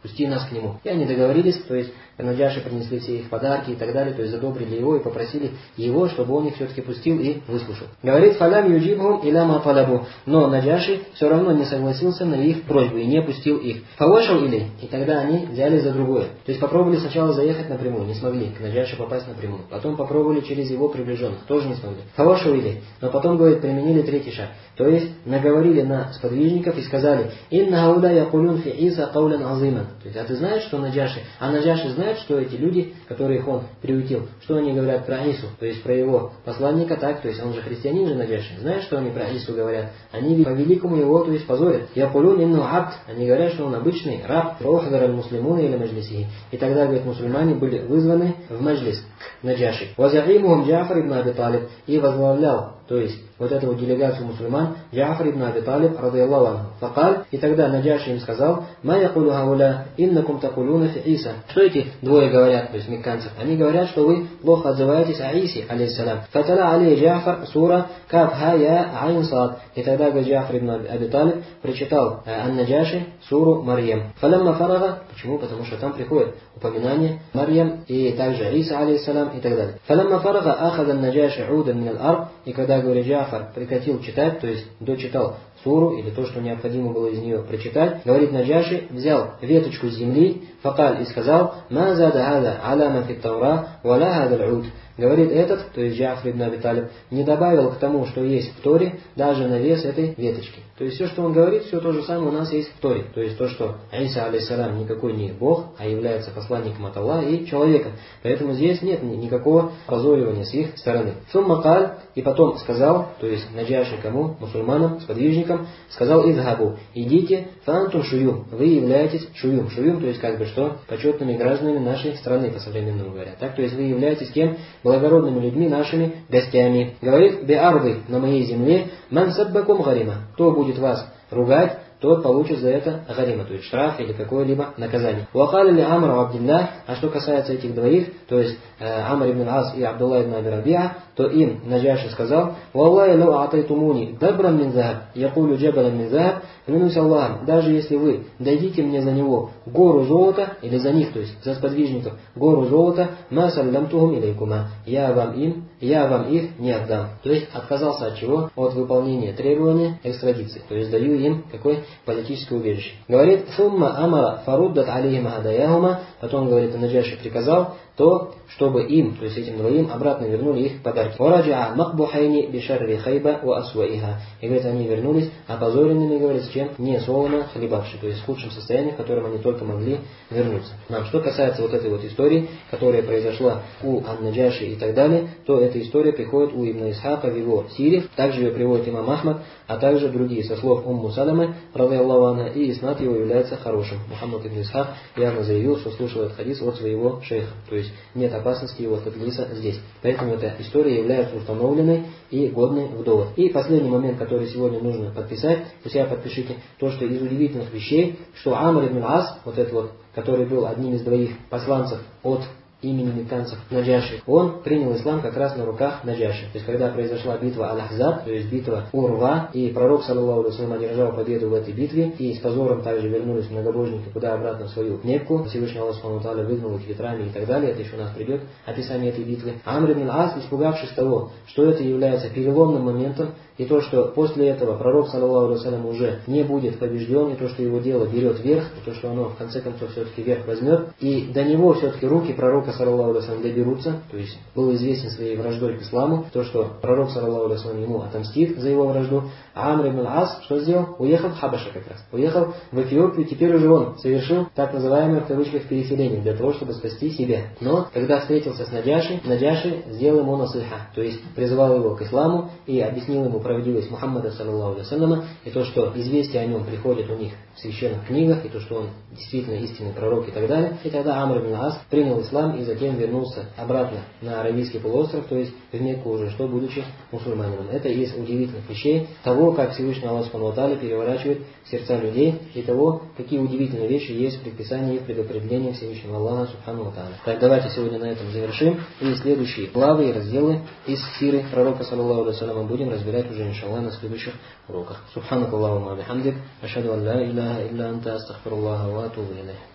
пусти нас к нему. И они договорились, то есть Наджаши принесли все их подарки и так далее, то есть задобрили его и попросили его, чтобы он их все-таки пустил и выслушал. Говорит, фалям юджибхум иляма талабу. Но Наджаши все равно не согласился на их просьбу и не пустил их. Фавашал или. И тогда они взяли за другое. То есть попробовали сначала заехать напрямую, не смогли к Наджаши попасть напрямую. Потом попробовали через его приближенных, тоже не смогли. Фавашал или. Но потом, говорит, применили третий шаг. То есть наговорили на сподвижников и сказали, «Инна гауля якулюн фи Иса каулян азиман». То есть, а ты знаешь, что Наджаши? А Наджаши знает, что эти люди, которых он приютил, что они говорят про Ису, то есть про его посланника, так, то есть он же христианин же Наджаши. Знаешь, что они про Ису говорят? Они по великому его, то есть позорят. Якулюн инну абд. Они говорят, что он обычный раб. Рохдар аль-муслимуна или маджлисихи. И тогда, говорит, мусульмане были вызваны в маджлис к Наджаши. Вазяимухум Джафар ибн Аби Талиб. И возглавлял, то есть вот эту делегацию мусульман, Джафар ибн Аби Талиб, радийаллаху анху. Факаль, и тогда Наджаши им сказал, «Ма якулю гауля, иннакум такулюна фи Иса». Что эти двое говорят, то есть мекканцев? Они говорят, что вы плохо отзываетесь о Исе, алейхиссалям. Фатала алей Джафар сура кабха я айн сад. И тогда, говорит, Джафар ибн Аби Талиб прочитал ан-Наджаши суру Марьям. Фалямма фарага. Почему? Потому что там приходит упоминание Марьям и также Иса, алейхиссалям, и так далее. Фалямма фарага ахада ан-Наджаши удан мин аль-арб. И когда, говорит, Джафар прекратил читать, то есть дочитал суру, или то, что необходимо было из нее прочитать, говорит, Наджаши взял веточку с земли, факаль, и сказал, «Ма зада хада аляма фит таура, валя хада аль-уд». Говорит, этот, то есть Джафар ибн Аби Талиб, не добавил к тому, что есть в Торе, даже на вес этой веточки. То есть все, что он говорит, все то же самое у нас есть в Торе. То есть то, что Иса, алейхиссалям, никакой не Бог, а является посланником от Аллаха и человеком. Поэтому здесь нет никакого позоривания с их стороны. Сумма каль, и потом сказал, то есть Наджаши кому? Мусульманам, сподвижникам, сказал, изхабу, идите, фантум шуюм, вы являетесь шуюм. Шуюм, то есть как бы что? Почетными гражданами нашей страны, по современному говоря. Так, то есть вы являетесь кем? Благородными людьми, нашими гостями. Говорит, беарды, на моей земле, ман саббакум гарима. Кто будет вас ругать, тот получит за это гарима, то есть штраф или какое-либо наказание. Уахали ли Амр Абдилля, а что касается этих двоих, то есть э, Амр ибн Ас и Абдулла ибн Аби Рабиа, то им Наджаши сказал, «Валлахи лау атайтумуни дабран мин захаб, якулю джабалан мин захаб, клянусь Аллахом, даже если вы дадите мне за него гору золота, или за них, то есть за сподвижников, гору золота, ма саллямтухум илейкума, я вам им, я вам их не отдам». То есть отказался от чего? От выполнения требования экстрадиции. То есть даю им какой политическое убежище. Говорит, «Сумма амара фаруддат алейхим хадаяхума», потом, говорит, Наджаши приказал, то, чтобы им, то есть этим двоим, обратно вернули их подарки. «Вараджа макбухайни бишарри хайба ва асваиха». И, говорит, они вернулись опозоренными, говорит, с чем? Не солоно хлебавши, то есть в худшем состоянии, в котором они только могли вернуться. Нам, что касается вот этой вот истории, которая произошла у ан-Наджаши и так далее, то эта история приходит у Ибн Исхака в его сире, также ее приводит имам Ахмад, а также другие со слов Умму Саламы, радийаллаху анха, и иснад его является хорошим. Мухаммад ибн Исхак явно заявил, что слушал этот хадис от своего шейха, то есть нет опасности его тадлиса здесь. Поэтому эта история является установленной и годной в довод. И последний момент, который сегодня нужно подписать, у себя подпишите, то, что из удивительных вещей, что Амр ибн Ас, вот этот вот, который был одним из двоих посланцев от имени мекканцев Наджаши, он принял ислам как раз на руках Наджаши. То есть, когда произошла битва Аль-Ахзаб, то есть битва Урва, и пророк, саллаллаху алейхи ва саллям, одержал победу в этой битве, и с позором также вернулись многобожники куда обратно в свою Мекку. Всевышний Аллах субхану ва тааля выгнал их ветрами и так далее. Это еще у нас придет описание этой битвы. Амр ибн Ас, испугавшись того, что это является переломным моментом, и то, что после этого пророк, саллаллаху алейхи ва саллям, уже не будет побежден, и то, что его дело берет верх, и то, что оно в конце концов все-таки верх возьмет, и до него все-таки руки пророка, саллаллаху алейхи ва саллям, доберутся, то есть был известен своей враждой к исламу, то, что пророк, саллаллаху алейхи ва саллям, ему отомстит за его вражду, а Амр ибн Ас что сделал? Уехал в Хабаша как раз, уехал в Эфиопию, теперь уже он совершил так называемое в кавычках переселение, для того, чтобы спасти себя. Но, когда встретился с Наджаши, Наджаши сделал ему насыха, то есть призывал его к исламу и объяснил ему правдивость Мухаммада, саллаллаху алейхи ва салляма, и то, что известия о нем приходят у них в священных книгах, и то, что он действительно истинный пророк и так далее. И тогда Амр ибн Ас принял ислам и затем вернулся обратно на Аравийский полуостров, то есть в Мекку уже, что будучи мусульманином. Это из удивительных вещей того, как Всевышний Аллах субхану ва тааля переворачивает сердца людей, и того, какие удивительные вещи есть в предписании и в предопределении Всевышнего Аллаха субхану ва тааля. Так, давайте сегодня на этом завершим, и следующие главы и разделы из сиры пророка, саллаллаху алейхи ва саллям, будем разбирать уже, иншаллах, на следующих уроках. Субханак Аллахумма бихамдик, ашхаду ан ла иляха илля анта, астагфируллаха ва атубу илейх.